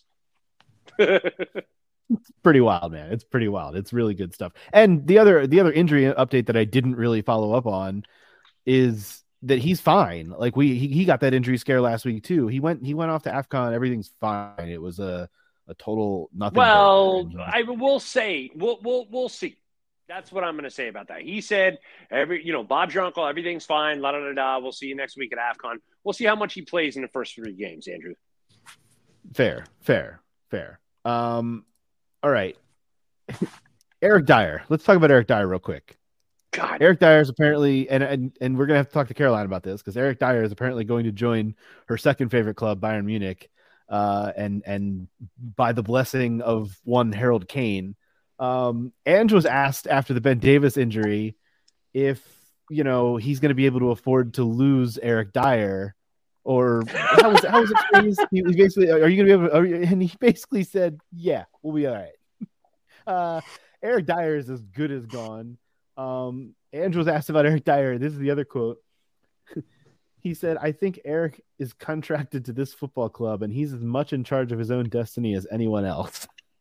It's pretty wild, man. It's pretty wild. It's really good stuff. And the other the other injury update that I didn't really follow up on is that he's fine. Like we he, he got that injury scare last week too. He went he went off to AFCON. Everything's fine. It was a a total nothing. Well, I will say we'll we'll we'll see. That's what I'm going to say about that. He said every you know Bob your uncle, everything's fine. La da da da. We'll see you next week at AFCON. We'll see how much he plays in the first three games, Andrew. Fair, fair, fair. Um, all right. Eric Dyer. Let's talk about Eric Dyer real quick. God. Eric Dyer is apparently, and, and and we're gonna have to talk to Caroline about this because Eric Dyer is apparently going to join her second favorite club, Bayern Munich. Uh, and and by the blessing of one Harold Kane, um, Ange was asked after the Ben Davis injury if you know he's going to be able to afford to lose Eric Dyer, or how was how was it phrased? He was basically, are you going to be able? To, are you, and he basically said, "Yeah, we'll be all right." Uh, Eric Dyer is as good as gone. Um, Ange was asked about Eric Dyer. This is the other quote. He said, I think Eric is contracted to this football club and he's as much in charge of his own destiny as anyone else.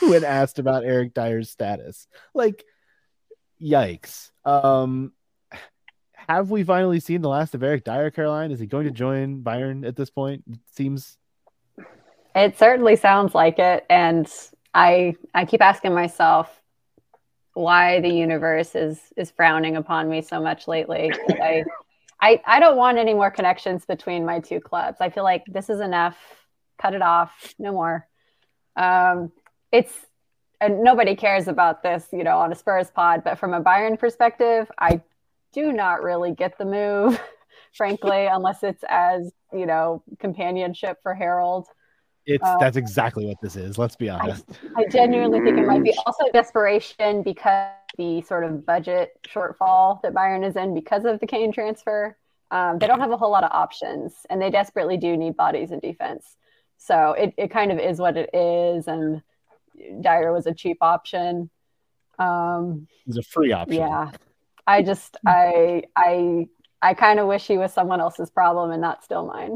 when asked about Eric Dyer's status. Like, yikes. Um, have we finally seen the last of Eric Dyer, Caroline? Is he going to join Bayern at this point? It seems. It certainly sounds like it. And I I keep asking myself why the universe is is frowning upon me so much lately. I, I I don't want any more connections between my two clubs. I feel like this is enough. Cut it off. No more. Um, it's and nobody cares about this, you know, on a Spurs pod. But from a Bayern perspective, I do not really get the move, frankly, unless it's as, you know, companionship for Harold. It's um, that's exactly what this is. Let's be honest. I, I genuinely think it might be also desperation because the sort of budget shortfall that Bayern is in because of the Kane transfer. Um, they don't have a whole lot of options, and they desperately do need bodies in defense. So it, it kind of is what it is, and Dyer was a cheap option. Um, He's a free option. Yeah, I just I I I kind of wish he was someone else's problem and not still mine.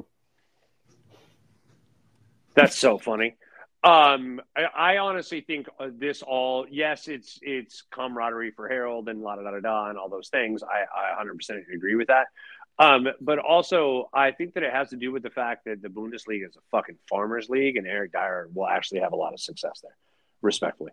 That's so funny. Um, I, I honestly think uh, this all, yes, it's it's camaraderie for Harold and la da da da da and all those things. I, I one hundred percent agree with that. Um, but also, I think that it has to do with the fact that the Bundesliga is a fucking farmers league, and Eric Dyer will actually have a lot of success there, respectfully.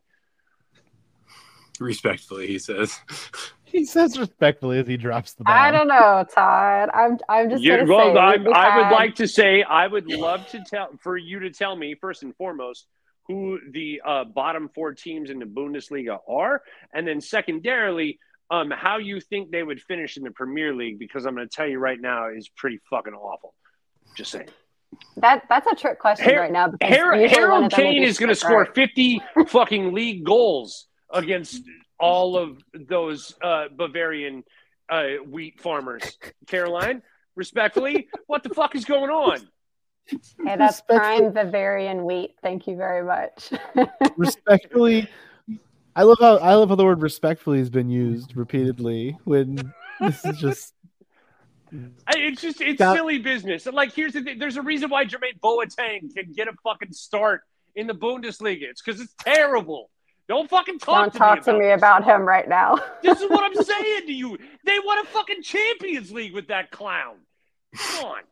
Respectfully, he says. He says respectfully as he drops the bomb. I don't know, Todd. I'm I'm just Yeah, gonna well, say I, we've I would had- like to say I would love to tell for you to tell me first and foremost who the uh, bottom four teams in the Bundesliga are, and then secondarily, um, how you think they would finish in the Premier League, because I'm going to tell you right now is pretty fucking awful. Just saying. that that's a trick question Har- right now. because Har- usually one Harold of them will Kane be is going to split score right. fifty fucking league goals against all of those uh, Bavarian uh, wheat farmers. Caroline, respectfully, what the fuck is going on? Hey, that's Respectfully- prime Bavarian wheat. Thank you very much. Respectfully, I love how I love how the word respectfully has been used repeatedly when this is just. I, it's just it's Stop. silly business. And like, here's the thing: there's a reason why Jermaine Boateng can get a fucking start in the Bundesliga. It's because it's terrible. Don't fucking talk Don't to talk me to about me this. about him right now. This is what I'm saying to you. They won a fucking Champions League with that clown. Come on.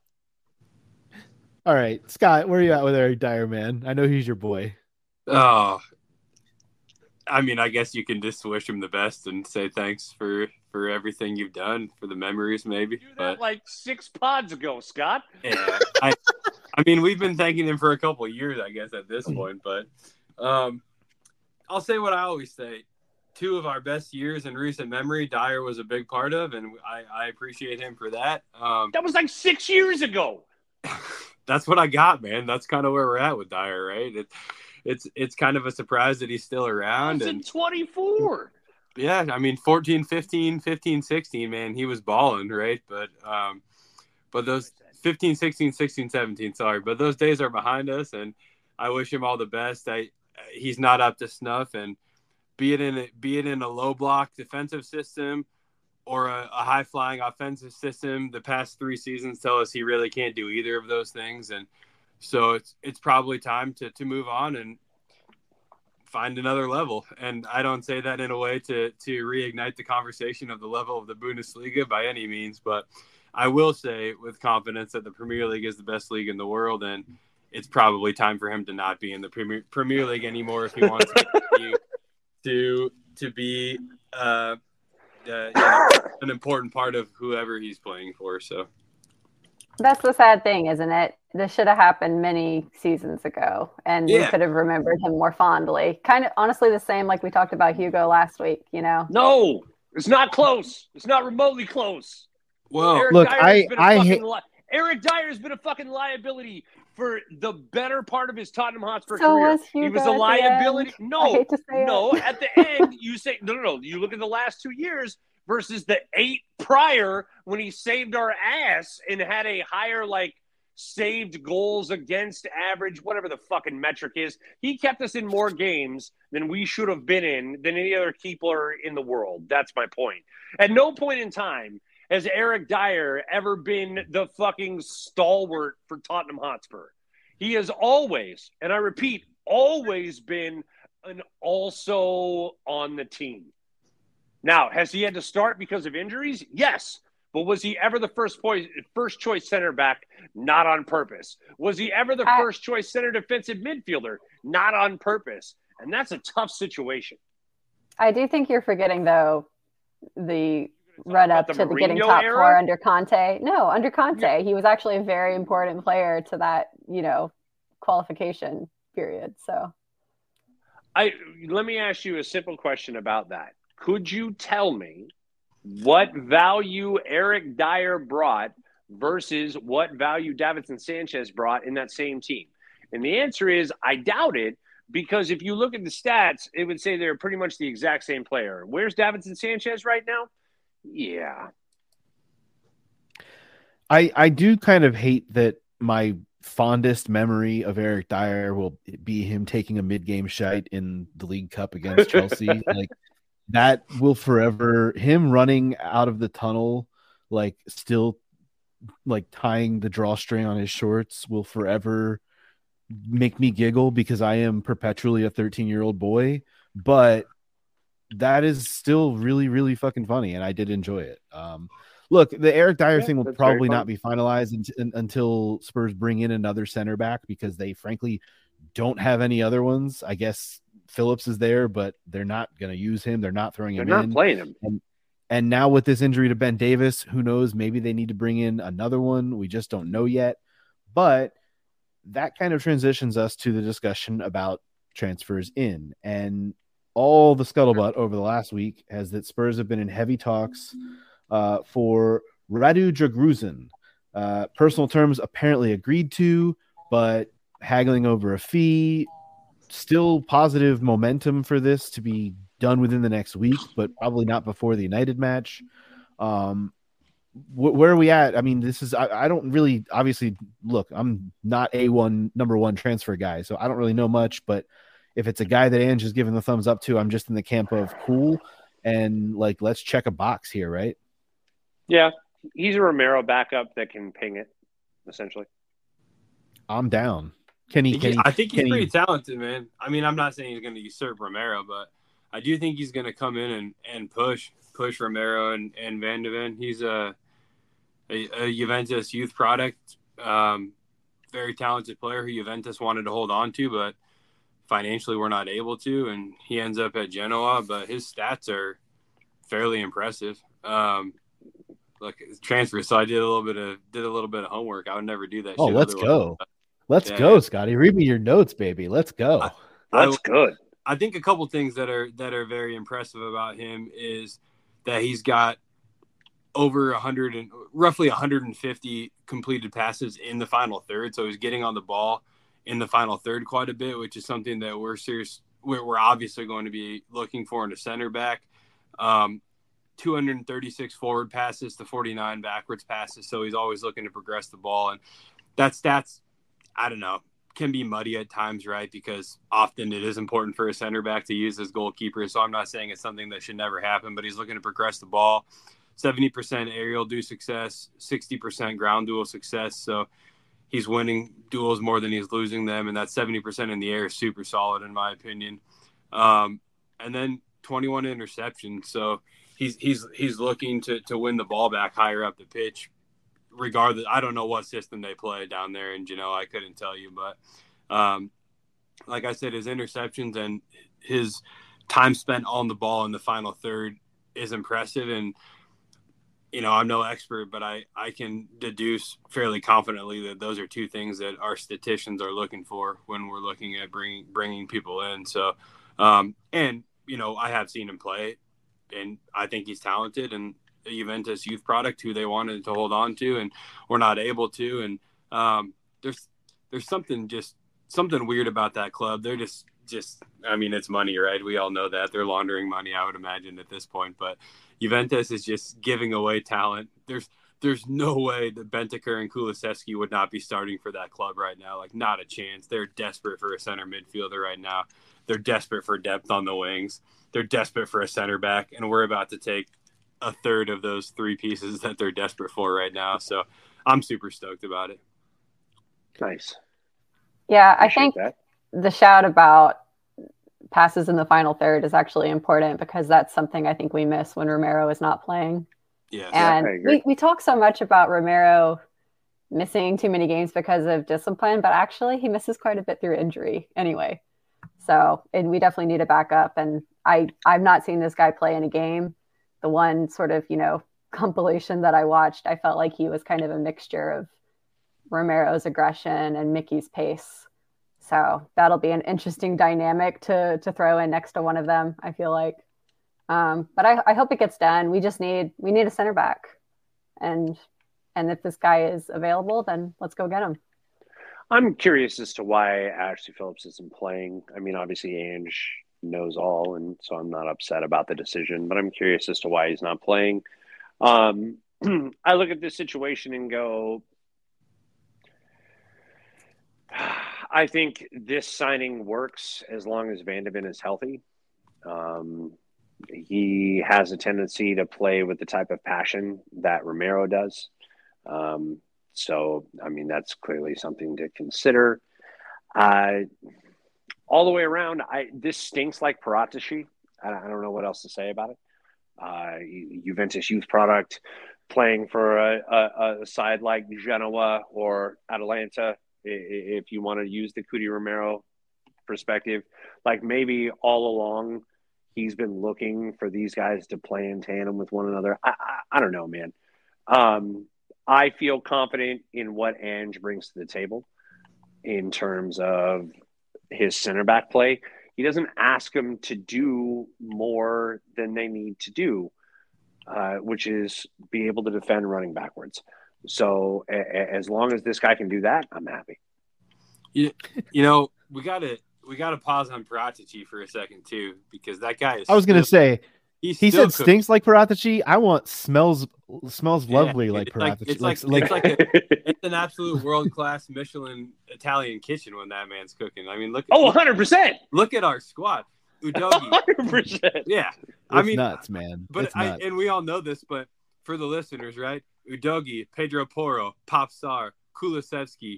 All right, Scott, where are you at with Eric Dyer, man? I know he's your boy. Oh, I mean, I guess you can just wish him the best and say thanks for, for everything you've done, for the memories, maybe. Do that But like six pods ago, Scott. yeah, I, I mean, we've been thanking him for a couple of years, I guess, at this point. But um, I'll say what I always say: two of our best years in recent memory, Dyer was a big part of, and I, I appreciate him for that. Um, That was like six years ago. that's what I got, man. That's kind of where we're at with Dyer, right? It, it's it's kind of a surprise that he's still I around. was And in twenty-four. yeah, I mean, fourteen, fifteen, fifteen, sixteen, man, he was balling, right? But um, but those fifteen, sixteen, sixteen, seventeen, sorry, but those days are behind us, and I wish him all the best. I he's not up to snuff, and be it in a, be it in a low block defensive system or a, a high flying offensive system, the past three seasons tell us he really can't do either of those things, and so it's it's probably time to to move on and find another level. And I don't say that in a way to to reignite the conversation of the level of the Bundesliga by any means, but I will say with confidence that the Premier League is the best league in the world, and it's probably time for him to not be in the Premier Premier League anymore if he wants to continue to to be uh, uh, you know, an important part of whoever he's playing for. So That's the sad thing, isn't it? This should have happened many seasons ago, and we Yeah. could have remembered him more fondly. Kind of, honestly, the same like we talked about Hugo last week. You know, No, it's not close. It's not remotely close. well, Eric Look, Dyer's I- been a I fucking hate- li- Eric Dyer's been a fucking liability for the better part of his Tottenham Hotspur So career. was he Hugo was at a the liability. end. I No, hate to say no. it. At the end, you say no, no, no. You look at the last two years versus the eight prior when he saved our ass and had a higher like saved goals against average, whatever the fucking metric is. He kept us in more games than we should have been in than any other keeper in the world. That's my point. At no point in time has Eric Dyer ever been the fucking stalwart for Tottenham Hotspur. He has always, and I repeat, always been and also on the team. Now, has he had to start because of injuries? Yes. But was he ever the first choice, first choice center back? Not on purpose. Was he ever the I, first choice center defensive midfielder? Not on purpose. And that's a tough situation. I do think you're forgetting, though, the run up the to the getting Mourinho top era? four under Conte. No, under Conte, Yeah. he was actually a very important player to that, you know, qualification period. So, I let me ask you a simple question about that. Could you tell me what value Eric Dyer brought versus what value Davinson Sanchez brought in that same team? And the answer is, I doubt it, because if you look at the stats, it would say they're pretty much the exact same player. Where's Davinson Sanchez right now? Yeah. I I do kind of hate that my fondest memory of Eric Dyer will be him taking a mid-game shite in the League Cup against Chelsea. Like, that will forever, him running out of the tunnel, like still like tying the drawstring on his shorts, will forever make me giggle because I am perpetually a thirteen year old boy. But that is still really, really fucking funny. And I did enjoy it. Um, look, the Eric Dyer Yeah, thing will that's probably very not be finalized in, in, until Spurs bring in another center back, because they frankly don't have any other ones. I guess Phillips is there, but they're not going to use him. They're not throwing They're him not in. playing him. And, and now with this injury to Ben Davis, who knows? Maybe they need to bring in another one. We just don't know yet. But that kind of transitions us to the discussion about transfers in. And all the scuttlebutt over the last week has that Spurs have been in heavy talks uh, for Radu Dragusin. Uh, personal terms apparently agreed to, but haggling over a fee. Still positive momentum for this to be done within the next week, but probably not before the United match. Um, wh- where are we at? I mean, this is, I, I don't really, obviously, look, I'm not a one number one transfer guy, so I don't really know much, but if it's a guy that Ange is giving the thumbs up to, I'm just in the camp of cool. And like, let's check a box here, right? Yeah. He's a Romero backup that can ping it, essentially. I'm down. Can he? Can he I think he's can pretty he, talented, man. I mean, I'm not saying he's going to usurp Romero, but I do think he's going to come in and, and push push Romero and, and Van de Ven. He's a, a, a Juventus youth product, um, very talented player who Juventus wanted to hold on to, but financially we're not able to, and he ends up at Genoa. But his stats are fairly impressive. Um, look, transfer. So I did a little bit of did a little bit of homework. I would never do that. Oh, shit let's otherwise. go. Let's Yeah. go, Scotty. Read me your notes, baby. Let's go. I- That's I- good. I think a couple things that are that are very impressive about him is that he's got over one hundred and roughly one hundred fifty completed passes in the final third. So he's getting on the ball in the final third quite a bit, which is something that we're serious. We're, we're obviously going to be looking for in a center back. Um, two hundred thirty-six forward passes to forty-nine backwards passes. So he's always looking to progress the ball, and that stats, I don't know, can be muddy at times, right? Because often it is important for a center back to use as goalkeeper. So I'm not saying it's something that should never happen, but he's looking to progress the ball. seventy percent aerial duel success, sixty percent ground duel success. So he's winning duels more than he's losing them. And that seventy percent in the air is super solid, in my opinion. Um, and then twenty-one interceptions. So he's, he's, he's looking to, to win the ball back higher up the pitch. Regardless, I don't know what system they play down there in Genoa. I couldn't tell you, but um, like I said, his interceptions and his time spent on the ball in the final third is impressive. And, you know, I'm no expert, but I, I can deduce fairly confidently that those are two things that our statisticians are looking for when we're looking at bringing, bringing people in. So, um, and, you know, I have seen him play, and I think he's talented, and a Juventus youth product who they wanted to hold on to and were not able to. And um, there's there's something just something weird about that club. They're just just I mean, it's money, right? We all know that they're laundering money, I would imagine, at this point. But Juventus is just giving away talent. There's there's no way that Bentancur and Kulusevski would not be starting for that club right now. Like, not a chance. They're desperate for a center midfielder right now. They're desperate for depth on the wings. They're desperate for a center back, and we're about to take a third of those three pieces that they're desperate for right now. So I'm super stoked about it. Nice. Yeah, I Appreciate think that. the shout about passes in the final third is actually important because that's something I think we miss when Romero is not playing. Yeah, and I agree. we, we talk so much about Romero missing too many games because of discipline, but actually he misses quite a bit through injury anyway. So, and we definitely need a backup. And I, I've not seen this guy play in a game. The one sort of, you know, compilation that I watched, I felt like he was kind of a mixture of Romero's aggression and Mickey's pace. So that'll be an interesting dynamic to to throw in next to one of them, I feel like. Um, but I, I hope it gets done. We just need we need a center back. And and if this guy is available, then let's go get him. I'm curious as to why Ashley Phillips isn't playing. I mean, obviously Ange knows all, and so I'm not upset about the decision, but I'm curious as to why he's not playing. Um, I look at this situation and go, I think this signing works as long as Van de Ven is healthy. Um, he has a tendency to play with the type of passion that Romero does. Um, so, I mean, that's clearly something to consider. Uh, all the way around, I this stinks like Paratici. I, I don't know what else to say about it. Uh, Juventus youth product, playing for a, a, a side like Genoa or Atalanta, if you want to use the Cuti Romero perspective. Like maybe all along he's been looking for these guys to play in tandem with one another. I, I, I don't know, man. Um, I feel confident in what Ange brings to the table in terms of his center back play. He doesn't ask them to do more than they need to do, uh, which is be able to defend running backwards. So a- a- as long as this guy can do that, I'm happy. You, you know, we got to we got to pause on Paratici for a second too, because that guy is. I was going to say, he's he still said cooking. stinks like Paratici. I want smells smells Yeah, lovely like it's like, Paratici. it's like, like, it's like a, it's an absolute world class Michelin Italian kitchen when that man's cooking. I mean, look. Oh, look, one hundred percent. Look at our squad. Udogi. one hundred percent. Yeah, it's I mean, nuts, man. but It's I nuts. and we all know this, but for the listeners, right? Udogi, Pedro Porro, Popstar, Kulusevski,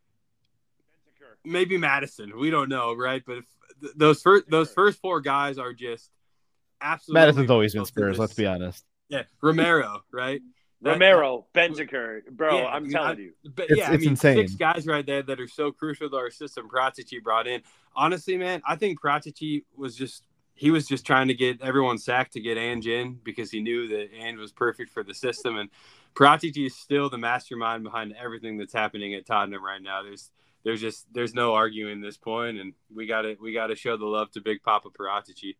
maybe Madison. We don't know, right? But if th- those first those first four guys are just absolutely. Madison's always been built in Spurs. this- Let's be honest. Yeah, Romero, right? That- Romero, Bentancur, bro, Yeah, I'm I mean, telling I- you. But It's- yeah, I it's mean, insane. six guys right there that are so crucial to our system. Paratici brought in. Honestly, man, I think Paratici was just he was just trying to get everyone sacked to get Ange in because he knew that Ange was perfect for the system. And Paratici is still the mastermind behind everything that's happening at Tottenham right now. There's there's just there's no arguing this point, and we got to we got to show the love to Big Papa Paratici.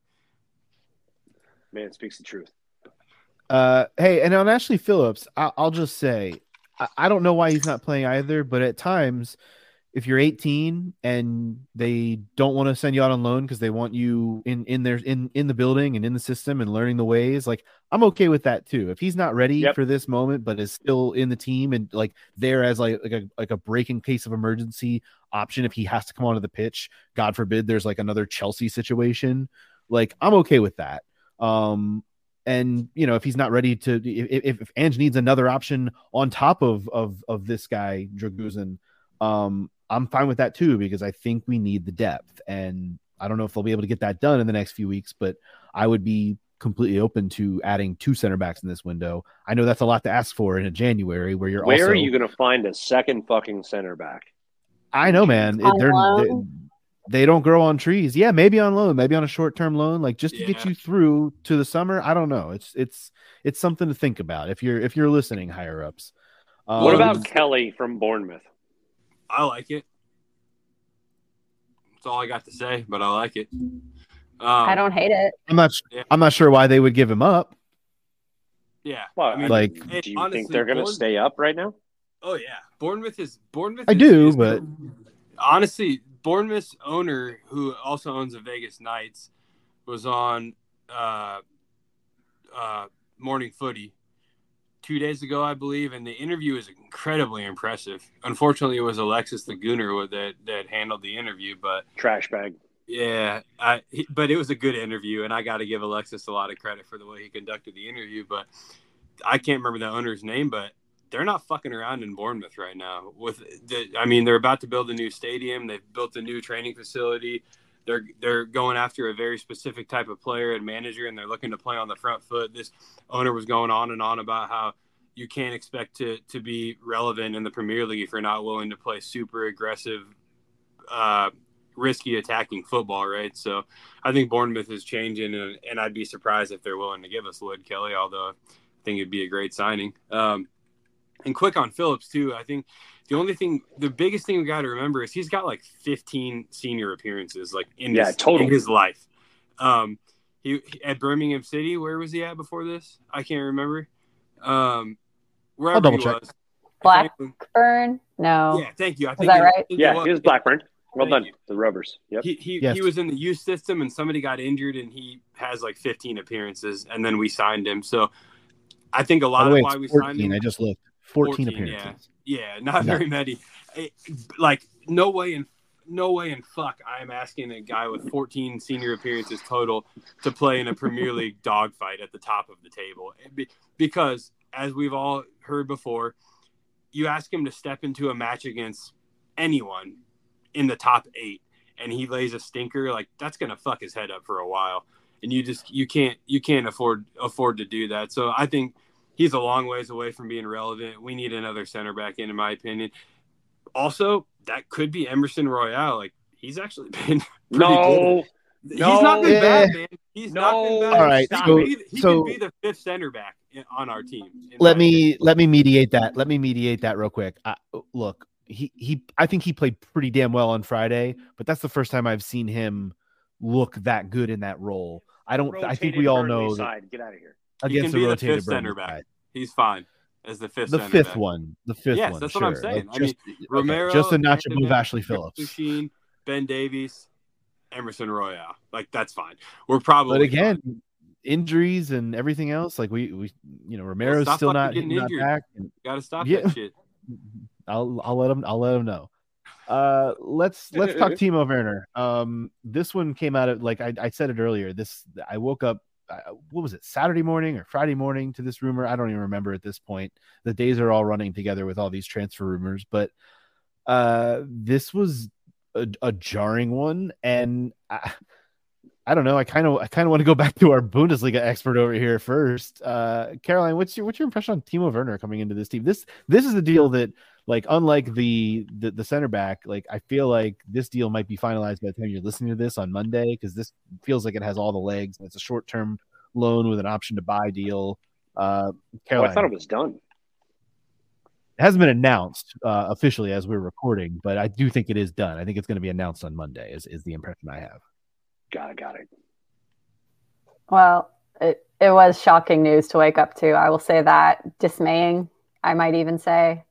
Man speaks the truth. Uh, hey, and on Ashley Phillips, I- I'll just say, I-, I don't know why he's not playing either, but at times, if you're eighteen and they don't want to send you out on loan because they want you in in their in in the building and in the system and learning the ways, like I'm okay with that too. If he's not ready Yep. for this moment but is still in the team and like there as like like a like a break in case of emergency option if he has to come onto the pitch, God forbid there's like another Chelsea situation, like I'm okay with that. Um, and you know if he's not ready to, if if Ange needs another option on top of of of this guy Dragusin, um. I'm fine with that too, because I think we need the depth, and I don't know if they'll be able to get that done in the next few weeks, but I would be completely open to adding two center backs in this window. I know that's a lot to ask for in a January where you're Where also, are you going to find a second fucking center back? I know, man, it, On they're, loan? they, they don't grow on trees. Yeah. Maybe on loan, maybe on a short-term loan, like just to get Yeah. you through to the summer. I don't know. It's, it's, it's something to think about if you're, if you're listening higher ups. Um, What about Kelly from Bournemouth? I like it. That's all I got to say, but I like it. Um, I don't hate it. I'm not, Yeah. I'm not sure why they would give him up. Yeah. Well, I mean, like- do you honestly, think they're going to Bourne- stay up right now? Oh yeah, Bournemouth is Bournemouth. I is, do, is- but- honestly, Bournemouth's owner, who also owns the Vegas Knights, was on uh, uh, Morning Footy two days ago, I believe, and the interview is incredibly impressive. Unfortunately, it was Alexis the Gooner that that handled the interview, but Trash bag. yeah, I, he, but it was a good interview, and I got to give Alexis a lot of credit for the way he conducted the interview. But I can't remember the owner's name, but they're not fucking around in Bournemouth right now. With the, I mean, they're about to build a new stadium. They've built a new training facility. they're they're going after a very specific type of player and manager, and they're looking to play on the front foot. This owner was going on and on about how you can't expect to to be relevant in the Premier League if you're not willing to play super aggressive, uh, risky attacking football, right? So I think Bournemouth is changing, and, and I'd be surprised if they're willing to give us Lloyd Kelly, although I think it'd be a great signing. Um, and quick on Phillips, too, I think the only thing, the biggest thing we got to remember is he's got like fifteen senior appearances, like in, Yeah, his, totally. in his life. Um, he at Birmingham City, where was he at before this? I can't remember. Um, wherever double he check. was. Blackburn? No. Yeah, thank you. I Is think that it- right? I think it Yeah, he was Blackburn. Well Thank done. you. The Rovers. Yep. He he, Yes. he was in the youth system, and somebody got injured, and he has like fifteen appearances, and then we signed him. So I think a By lot the of way, why we it's signed fourteen. him. I just looked. fourteen, fourteen, appearances. Yeah, yeah, not No. very many. It- like no way in no way in fuck I am asking a guy with fourteen senior appearances total to play in a Premier League dogfight at the top of the table. Be- because as we've all heard before, you ask him to step into a match against anyone in the top eight, and he lays a stinker, like that's gonna fuck his head up for a while. And you just you can't you can't afford afford to do that. So I think he's a long ways away from being relevant. We need another center back in, in my opinion. Also, that could be Emerson Royale. Like he's actually been pretty No. good. No. He's not been Yeah. bad, man. He's No. not been bad. All right, He so- could be, he so- could be the fifth center back in, on our team. in Let my me opinion. let me mediate that. Let me mediate that real quick. I, look, he he. I think he played pretty damn well on Friday, but that's the first time I've seen him look that good in that role. I don't. I think Rotated we all Burnley know that side. Get out of here. He against can the be the rotated fifth center Burnley back. side. He's fine as the fifth The center fifth back. one. The fifth Yes, one. that's sure. what I'm saying. Like, I mean, just, Romero, okay, just a notch Anthony, above Ashley Phillips. Machine, Ben Davies, Emerson Royale. Like that's fine. We're probably But again, fine. injuries and everything else, like we we you know Romero's stop still fucking not, getting not injured. back. And Gotta stop Yeah. that shit. I'll I'll let him I'll let him know. Uh, let's let's talk Timo Werner. Um, this one came out of like I, I said it earlier. This I woke up. Uh, what was it? Saturday morning or Friday morning to this rumor. I don't even remember at this point. The days are all running together with all these transfer rumors. But uh, this was a, a jarring one, and I, I don't know. I kind of I kind of want to go back to our Bundesliga expert over here first. Uh, Caroline, what's your what's your impression on Timo Werner coming into this team? This this is a deal that, like, unlike the, the the center back, like I feel like this deal might be finalized by the time you're listening to this on Monday, because this feels like it has all the legs. And it's a short term loan with an option to buy deal. Uh, Oh, Caroline, I thought it was done. it hasn't been announced uh, officially as we're recording, but I do think it is done. I think it's going to be announced on Monday. Is is the impression I have. Got it. Got it. Well, it, it was shocking news to wake up to. I will say that. Dismaying, I might even say.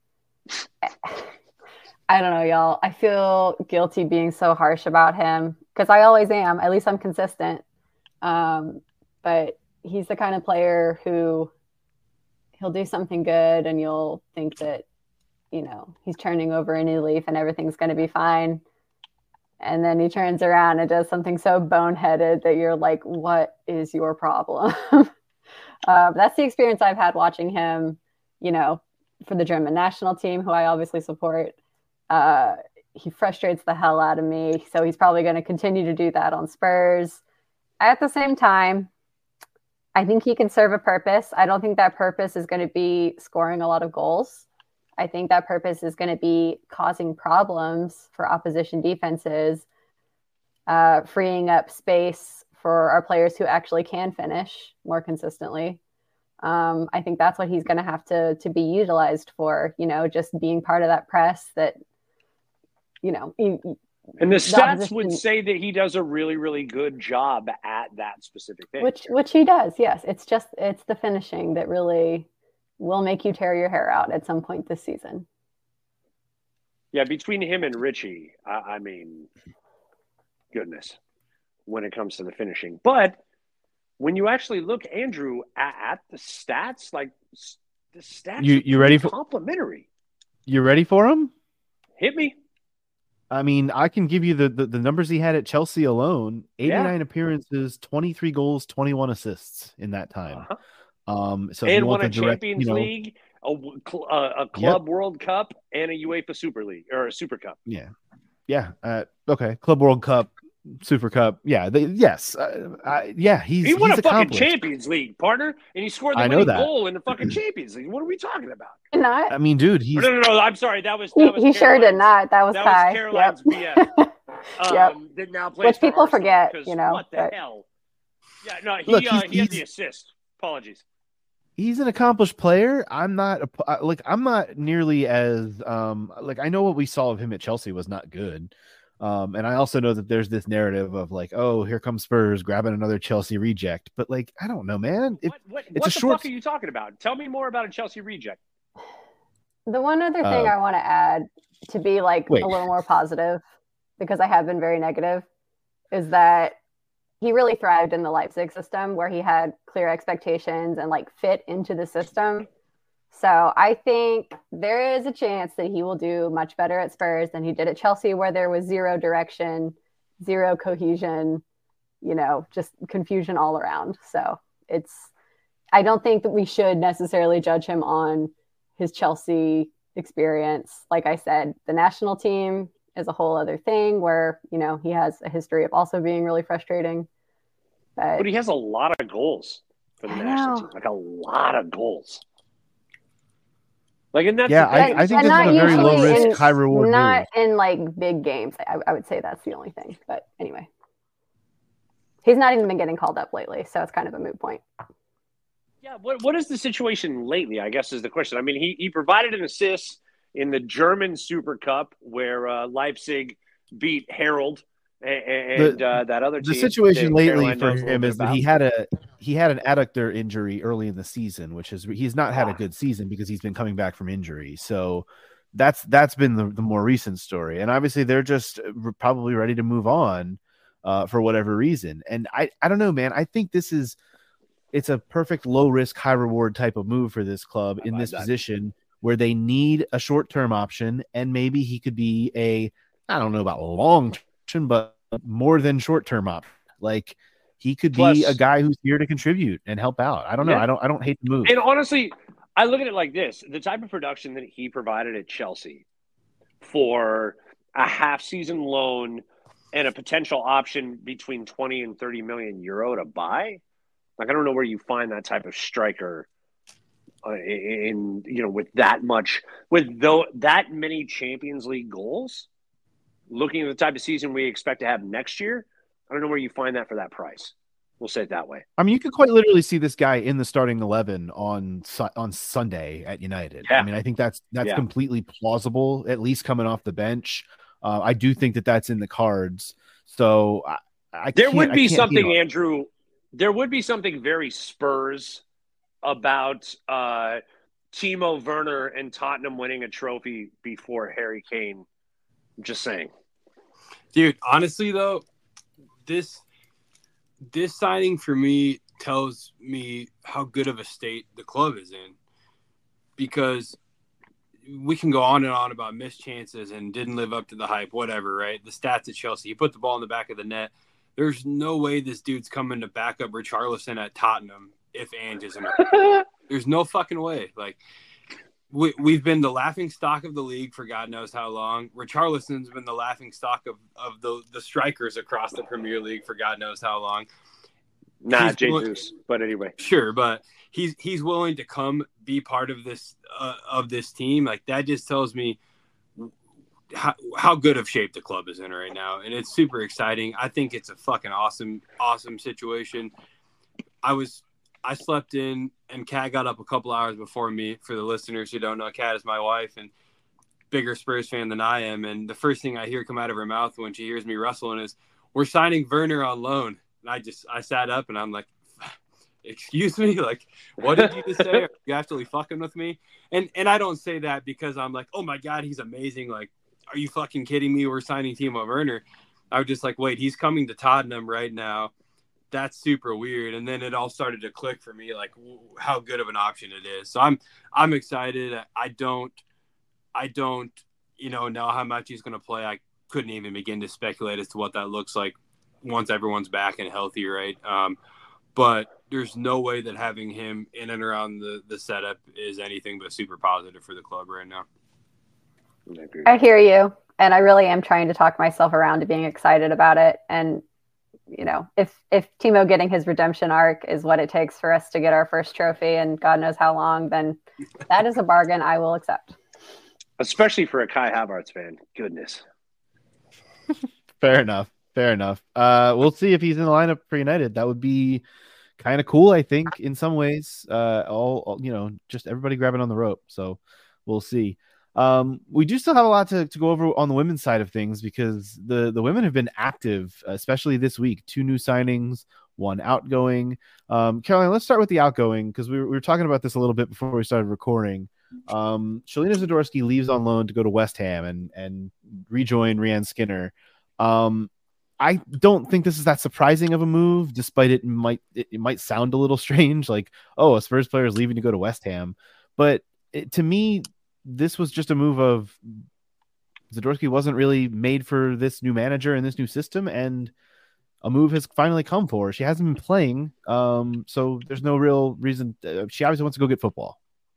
I don't know, y'all. I feel guilty being so harsh about him because I always am. At least I'm consistent. Um, but he's the kind of player who he'll do something good and you'll think that, you know, he's turning over a new leaf and everything's going to be fine. And then he turns around and does something so boneheaded that you're like, what is your problem? uh, that's the experience I've had watching him, you know, for the German national team, who I obviously support. Uh, he frustrates the hell out of me. So he's probably going to continue to do that on Spurs. At the same time, I think he can serve a purpose. I don't think that purpose is going to be scoring a lot of goals. I think that purpose is going to be causing problems for opposition defenses, uh, freeing up space for our players who actually can finish more consistently. Um, I think that's what he's going to have to to be utilized for, you know, just being part of that press that, you know. He, And the stats opposition- would say that he does a really, really good job at that specific thing. Which which he does, yes. It's just, it's the finishing that really will make you tear your hair out at some point this season. Yeah, between him and Richie, I, I mean, goodness, when it comes to the finishing. But when you actually look, Andrew, at, at the stats, like s- the stats You- are you ready pretty for- complimentary. You ready for him? Hit me. I mean, I can give you the, the, the numbers he had at Chelsea alone: eighty-nine appearances, twenty-three goals, twenty-one assists in that time. Uh-huh. Um, so if you And want won a the direct, Champions you know, League, a, w- cl- uh, a Club World Cup, and a UEFA Super League or a Super Cup. yeah, yeah. Uh, okay, Club World Cup. Super Cup. Yeah. They, yes. Uh, I, yeah. He's he won he's a fucking accomplished. Champions League, partner, and he scored the I know winning that. goal in the fucking Champions League. What are we talking about? Not. I mean, dude, he's Oh, no, no, no. I'm sorry. That was He, that was he sure did Caroline's- not. That was That Kai. was Caroline's B F. Yep. Um, Yep. That now plays Which for people Arsenal, forget, 'cause you know, What the but- hell? Yeah, no, he Look, uh, he's- he had he's- the assist. Apologies. he's an accomplished player. I'm not a, like I'm not nearly as um like I know what we saw of him at Chelsea was not good. Um, and I also know that there's this narrative of like, oh, here comes Spurs grabbing another Chelsea reject. But like, I don't know, man. It, what what, it's what a the short- fuck are you talking about? Tell me more about a Chelsea reject. The one other thing Uh, I want to add to be like wait. a little more positive, because I have been very negative, is that he really thrived in the Leipzig system where he had clear expectations and like fit into the system. So I think there is a chance that he will do much better at Spurs than he did at Chelsea, where there was zero direction, zero cohesion, you know, just confusion all around. So it's, I don't think that we should necessarily judge him on his Chelsea experience. Like I said, the national team is a whole other thing where, you know, he has a history of also being really frustrating. But, But he has a lot of goals for the I national know. team. Like a lot of goals. Like, and that's Yeah, the thing. I, I think and this is not a very usually low risk, in- high reward not move. in like big games. I, I would say that's the only thing. But anyway, he's not even been getting called up lately, so it's kind of a moot point. Yeah, what what is the situation lately, I guess, is the question. I mean, he, he provided an assist in the German Super Cup where uh, Leipzig beat Harold and The- uh, that other The team. situation that lately Caroline for knows a little him bit is that about. he had a he had an adductor injury early in the season, which is he's not had a good season because he's been coming back from injury. So that's that's been the, the more recent story, and obviously they're just probably ready to move on uh, for whatever reason. And I I don't know, man. I think this is it's a perfect low risk, high reward type of move for this club in this position where they need a short term option, and maybe he could be a I don't know about long term, but more than short term option. Like he could Plus- be a guy who's here to contribute and help out. I don't know. Yeah. I don't I don't hate the move. And honestly, I look at it like this. The type of production that he provided at Chelsea for a half season loan and a potential option between twenty and thirty million euro to buy. Like, I don't know where you find that type of striker uh, in, you know, with that much, with though that many Champions League goals, looking at the type of season we expect to have next year. I don't know where you find that for that price. We'll say it that way. I mean, you could quite literally see this guy in the starting eleven on Su- on Sunday at United. Yeah. I mean, I think that's that's Yeah. completely plausible, at least coming off the bench. Uh, I do think that that's in the cards. So I, I There can't- would I be can't hate something, on it. Andrew. There would be something very Spurs about uh, Timo Werner and Tottenham winning a trophy before Harry Kane. I'm just saying. Dude, honestly though, this this signing for me tells me how good of a state the club is in, because we can go on and on about missed chances and didn't live up to the hype, whatever, right? The stats at Chelsea, he put the ball in the back of the net. There's no way this dude's coming to back up Richarlison at Tottenham if Ange isn't. There's no fucking way. Like, we, we've been the laughing stock of the league for God knows how long. Richarlison's been the laughing stock of, of the, the strikers across the Premier League for God knows how long. Nah, He's willing- Jesus. But anyway, Sure, but he's he's willing to come be part of this uh, of this team. Like, that just tells me how, how good of shape the club is in right now, and it's super exciting. I think it's a fucking awesome awesome situation. I was I slept in, and Kat got up a couple hours before me. For the listeners who don't know, Kat is my wife and bigger Spurs fan than I am. And the first thing I hear come out of her mouth when she hears me rustling is, "We're signing Werner on loan." And I just I sat up and I'm like, "Excuse me, like, what did you just say? Are you actually fucking with me?" And and I don't say that because I'm like, "Oh my God, he's amazing." Like, are you fucking kidding me? We're signing Timo Werner. I was just like, wait, he's coming to Tottenham right now. That's super weird. And then it all started to click for me, like w- how good of an option it is. So I'm I'm excited. I don't I don't you know know how much he's going to play. I couldn't even begin to speculate as to what that looks like once everyone's back and healthy, right? Um, but there's no way that having him in and around the the setup is anything but super positive for the club right now. I hear you. and I really am trying to talk myself around to being excited about it. And, you know, if, if Timo getting his redemption arc is what it takes for us to get our first trophy and God knows how long, then that is a bargain I will accept. Especially for a Kai Havertz fan. Goodness. Fair enough. Fair enough. Uh, we'll see if he's in the lineup for United. That would be kind of cool, I think, in some ways. Uh, all, all you know, just everybody grabbing on the rope. So we'll see. Um, we do still have a lot to, to go over on the women's side of things because the, the women have been active, especially this week. Two new signings, one outgoing. Um, Caroline, let's start with the outgoing because we, were- we were talking about this a little bit before we started recording. Um, Shalina Zadorsky leaves on loan to go to West Ham and, and rejoin Rianne Skinner. Um, I don't think this is that surprising of a move, despite it might it, it might sound a little strange, like, oh, a Spurs player is leaving to go to West Ham. But it, to me, this was just a move of Zadorsky wasn't really made for this new manager and this new system, and a move has finally come for her. She hasn't been playing, um, so there's no real reason. Uh, she obviously wants to go get football.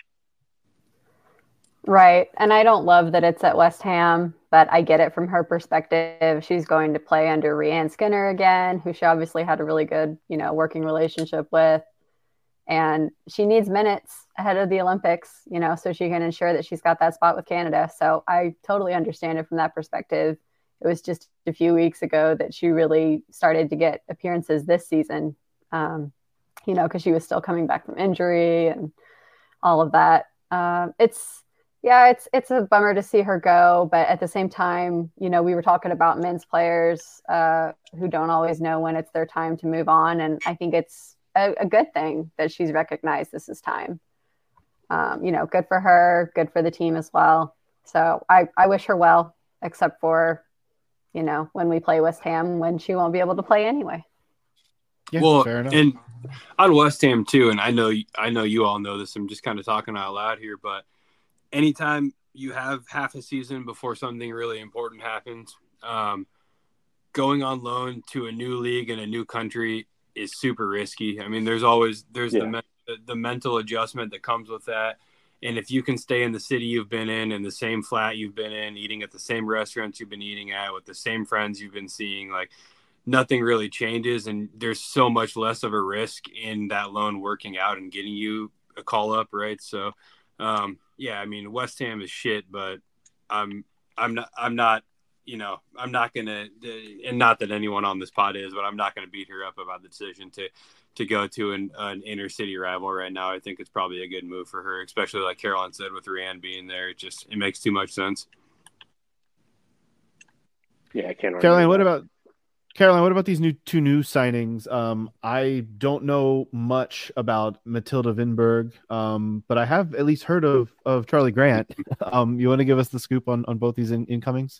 Right. And I don't love that it's at West Ham, but I get it from her perspective. She's going to play under Rianne Skinner again, who she obviously had a really good, you know, working relationship with. And she needs minutes ahead of the Olympics, you know, so she can ensure that she's got that spot with Canada. So I totally understand it from that perspective. It was just a few weeks ago that she really started to get appearances this season, um, you know, because she was still coming back from injury and all of that. Um, it's, Yeah, it's it's a bummer to see her go, but at the same time, you know, we were talking about men's players uh, who don't always know when it's their time to move on, and I think it's a, a good thing that she's recognized this is time. Um, you know, good for her, good for the team as well. So I, I wish her well, except for, you know, when we play West Ham, when she won't be able to play anyway. Yeah, well, fair enough. and on West Ham too, and I know I know you all know this. I'm just kind of talking out loud here, but anytime you have half a season before something really important happens, um, going on loan to a new league in a new country is super risky. I mean, there's always there's Yeah. the, me- the the mental adjustment that comes with that. And if you can stay in the city you've been in, in the same flat you've been in, eating at the same restaurants you've been eating at, with the same friends you've been seeing, like nothing really changes. And there's so much less of a risk in that loan working out and getting you a call up, right? So, um, yeah, I mean, West Ham is shit, but I'm, I'm not, I'm not, you know, I'm not going to, and not that anyone on this pod is, but I'm not going to beat her up about the decision to, to go to an, an inner city rival right now. I think it's probably a good move for her, especially like Caroline said, with Rianne being there. It just, it makes too much sense. Yeah, I can't. Caroline, argue what that. about Caroline? What about these new two new signings? Um, I don't know much about Matilda Vinberg, um, but I have at least heard of of Charlie Grant. um, you want to give us the scoop on on both these in, incomings?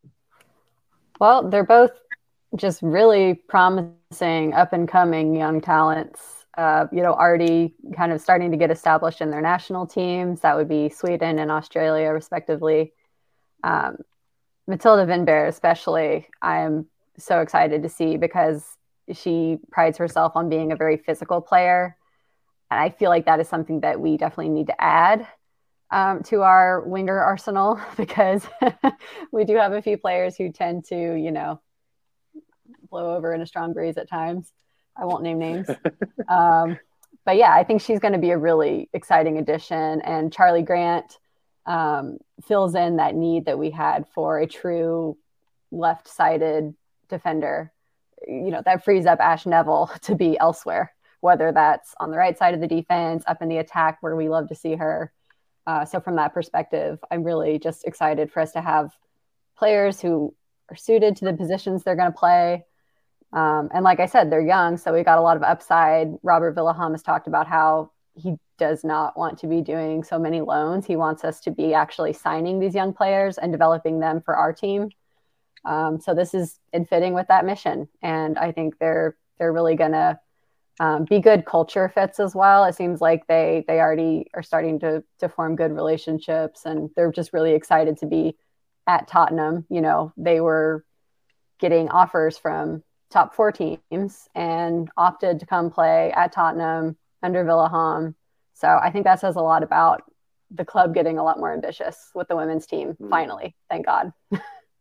Well, they're both just really promising up and coming young talents, uh, you know, already kind of starting to get established in their national teams. That would be Sweden and Australia, respectively. Um, Matilda Vinberg, especially, I am so excited to see because she prides herself on being a very physical player. And I feel like that is something that we definitely need to add um, to our winger arsenal because we do have a few players who tend to, you know, blow over in a strong breeze at times. I won't name names. um, but yeah, I think she's going to be a really exciting addition. And Charlie Grant um, fills in that need that we had for a true left-sided defender. You know, that frees up Ash Neville to be elsewhere, whether that's on the right side of the defense, up in the attack where we love to see her. Uh, so from that perspective, I'm really just excited for us to have players who are suited to the positions they're going to play. Um, and like I said, they're young, so we got a lot of upside. Robert Villaham has talked about how he does not want to be doing so many loans. He wants us to be actually signing these young players and developing them for our team. Um, so this is in fitting with that mission. And I think they're they're really going to um, be good culture fits as well. It seems like they they already are starting to to form good relationships, and they're just really excited to be at Tottenham. You know, they were getting offers from top four teams and opted to come play at Tottenham under Villaham. So I think that says a lot about the club getting a lot more ambitious with the women's team. Finally, thank God.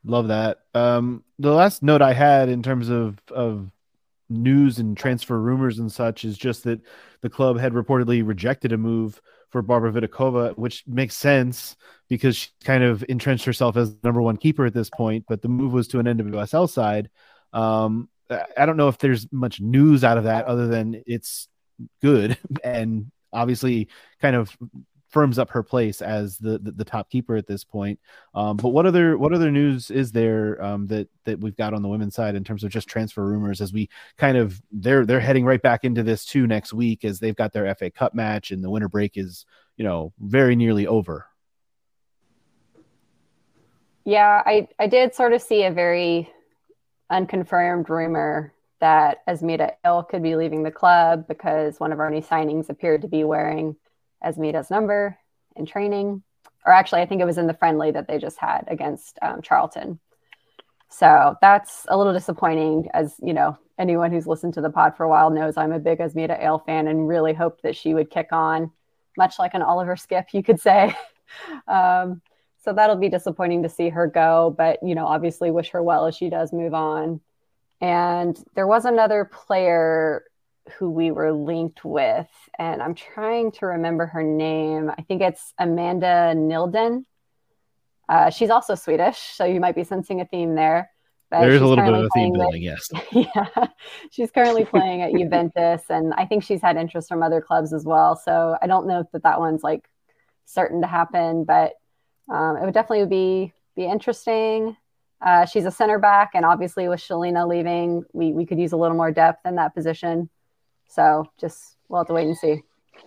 Love that. Um, the last note I had in terms of of news and transfer rumors and such is just that the club had reportedly rejected a move for Barbara Vitakova, which makes sense because she kind of entrenched herself as the number one keeper at this point. But the move was to an N W S L side. Um, I don't know if there's much news out of that other than it's good and obviously kind of firms up her place as the, the, the top keeper at this point. Um, but what other what other news is there um, that that we've got on the women's side in terms of just transfer rumors as we kind of they're they're heading right back into this too next week as they've got their F A Cup match and the winter break is, you know, very nearly over. Yeah, I I did sort of see a very unconfirmed rumor that Esmeda Il could be leaving the club because one of our new signings appeared to be wearing Esmeda's number in training, or actually I think it was in the friendly that they just had against um, Charlton. So that's a little disappointing, as you know, anyone who's listened to the pod for a while knows I'm a big Esmeda Il fan and really hoped that she would kick on, much like an Oliver Skip, you could say. um, so that'll be disappointing to see her go, but you know, obviously wish her well as she does move on. And there was another player who we were linked with, and I'm trying to remember her name. I think it's Amanda Nilden. Uh, she's also Swedish, so you might be sensing a theme there. But There's a she's little bit of currently a theme playing building, with- yes. Yeah, she's currently playing at Juventus, and I think she's had interest from other clubs as well. So I don't know that that one's like certain to happen, but um, it would definitely be be interesting. Uh, she's a center back, and obviously with Shalina leaving, we we could use a little more depth in that position. So just we'll have to wait and see.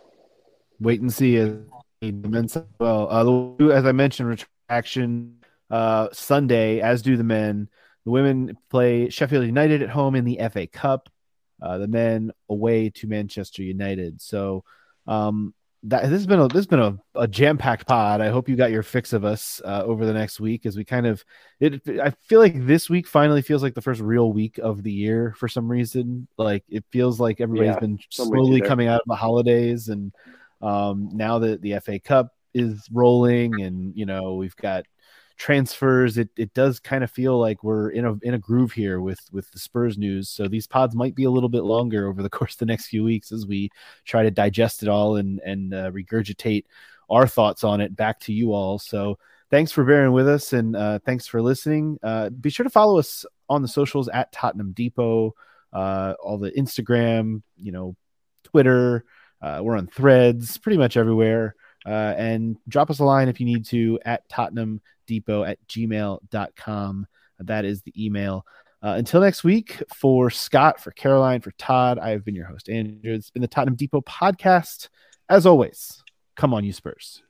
Wait and see as the men's well. Uh, as I mentioned, retraction uh, Sunday, as do the men. The women play Sheffield United at home in the F A Cup. Uh, the men away to Manchester United. So um, that this has been a this has been a, a jam-packed pod. I hope you got your fix of us uh, over the next week as we kind of it. I feel like this week finally feels like the first real week of the year for some reason. Like it feels like everybody's Yeah, been I'm with you slowly there. coming out of the holidays, and um, now that the F A Cup is rolling, and you know we've got transfers, it it does kind of feel like we're in a in a groove here with with the Spurs news. So these pods might be a little bit longer over the course of the next few weeks as we try to digest it all and and uh, regurgitate our thoughts on it back to you all. So thanks for bearing with us, and uh, thanks for listening. Uh, be sure to follow us on the socials at Tottenham Depot, uh, all the Instagram, you know, Twitter. Uh, we're on Threads, pretty much everywhere. Uh, and drop us a line if you need to at Tottenham Depot at gmail dot com. That is the email. Uh, until next week, for Scott, for Caroline, for Todd, I have been your host, Andrew. It's been the Tottenham Depot podcast. As always, come on, you Spurs.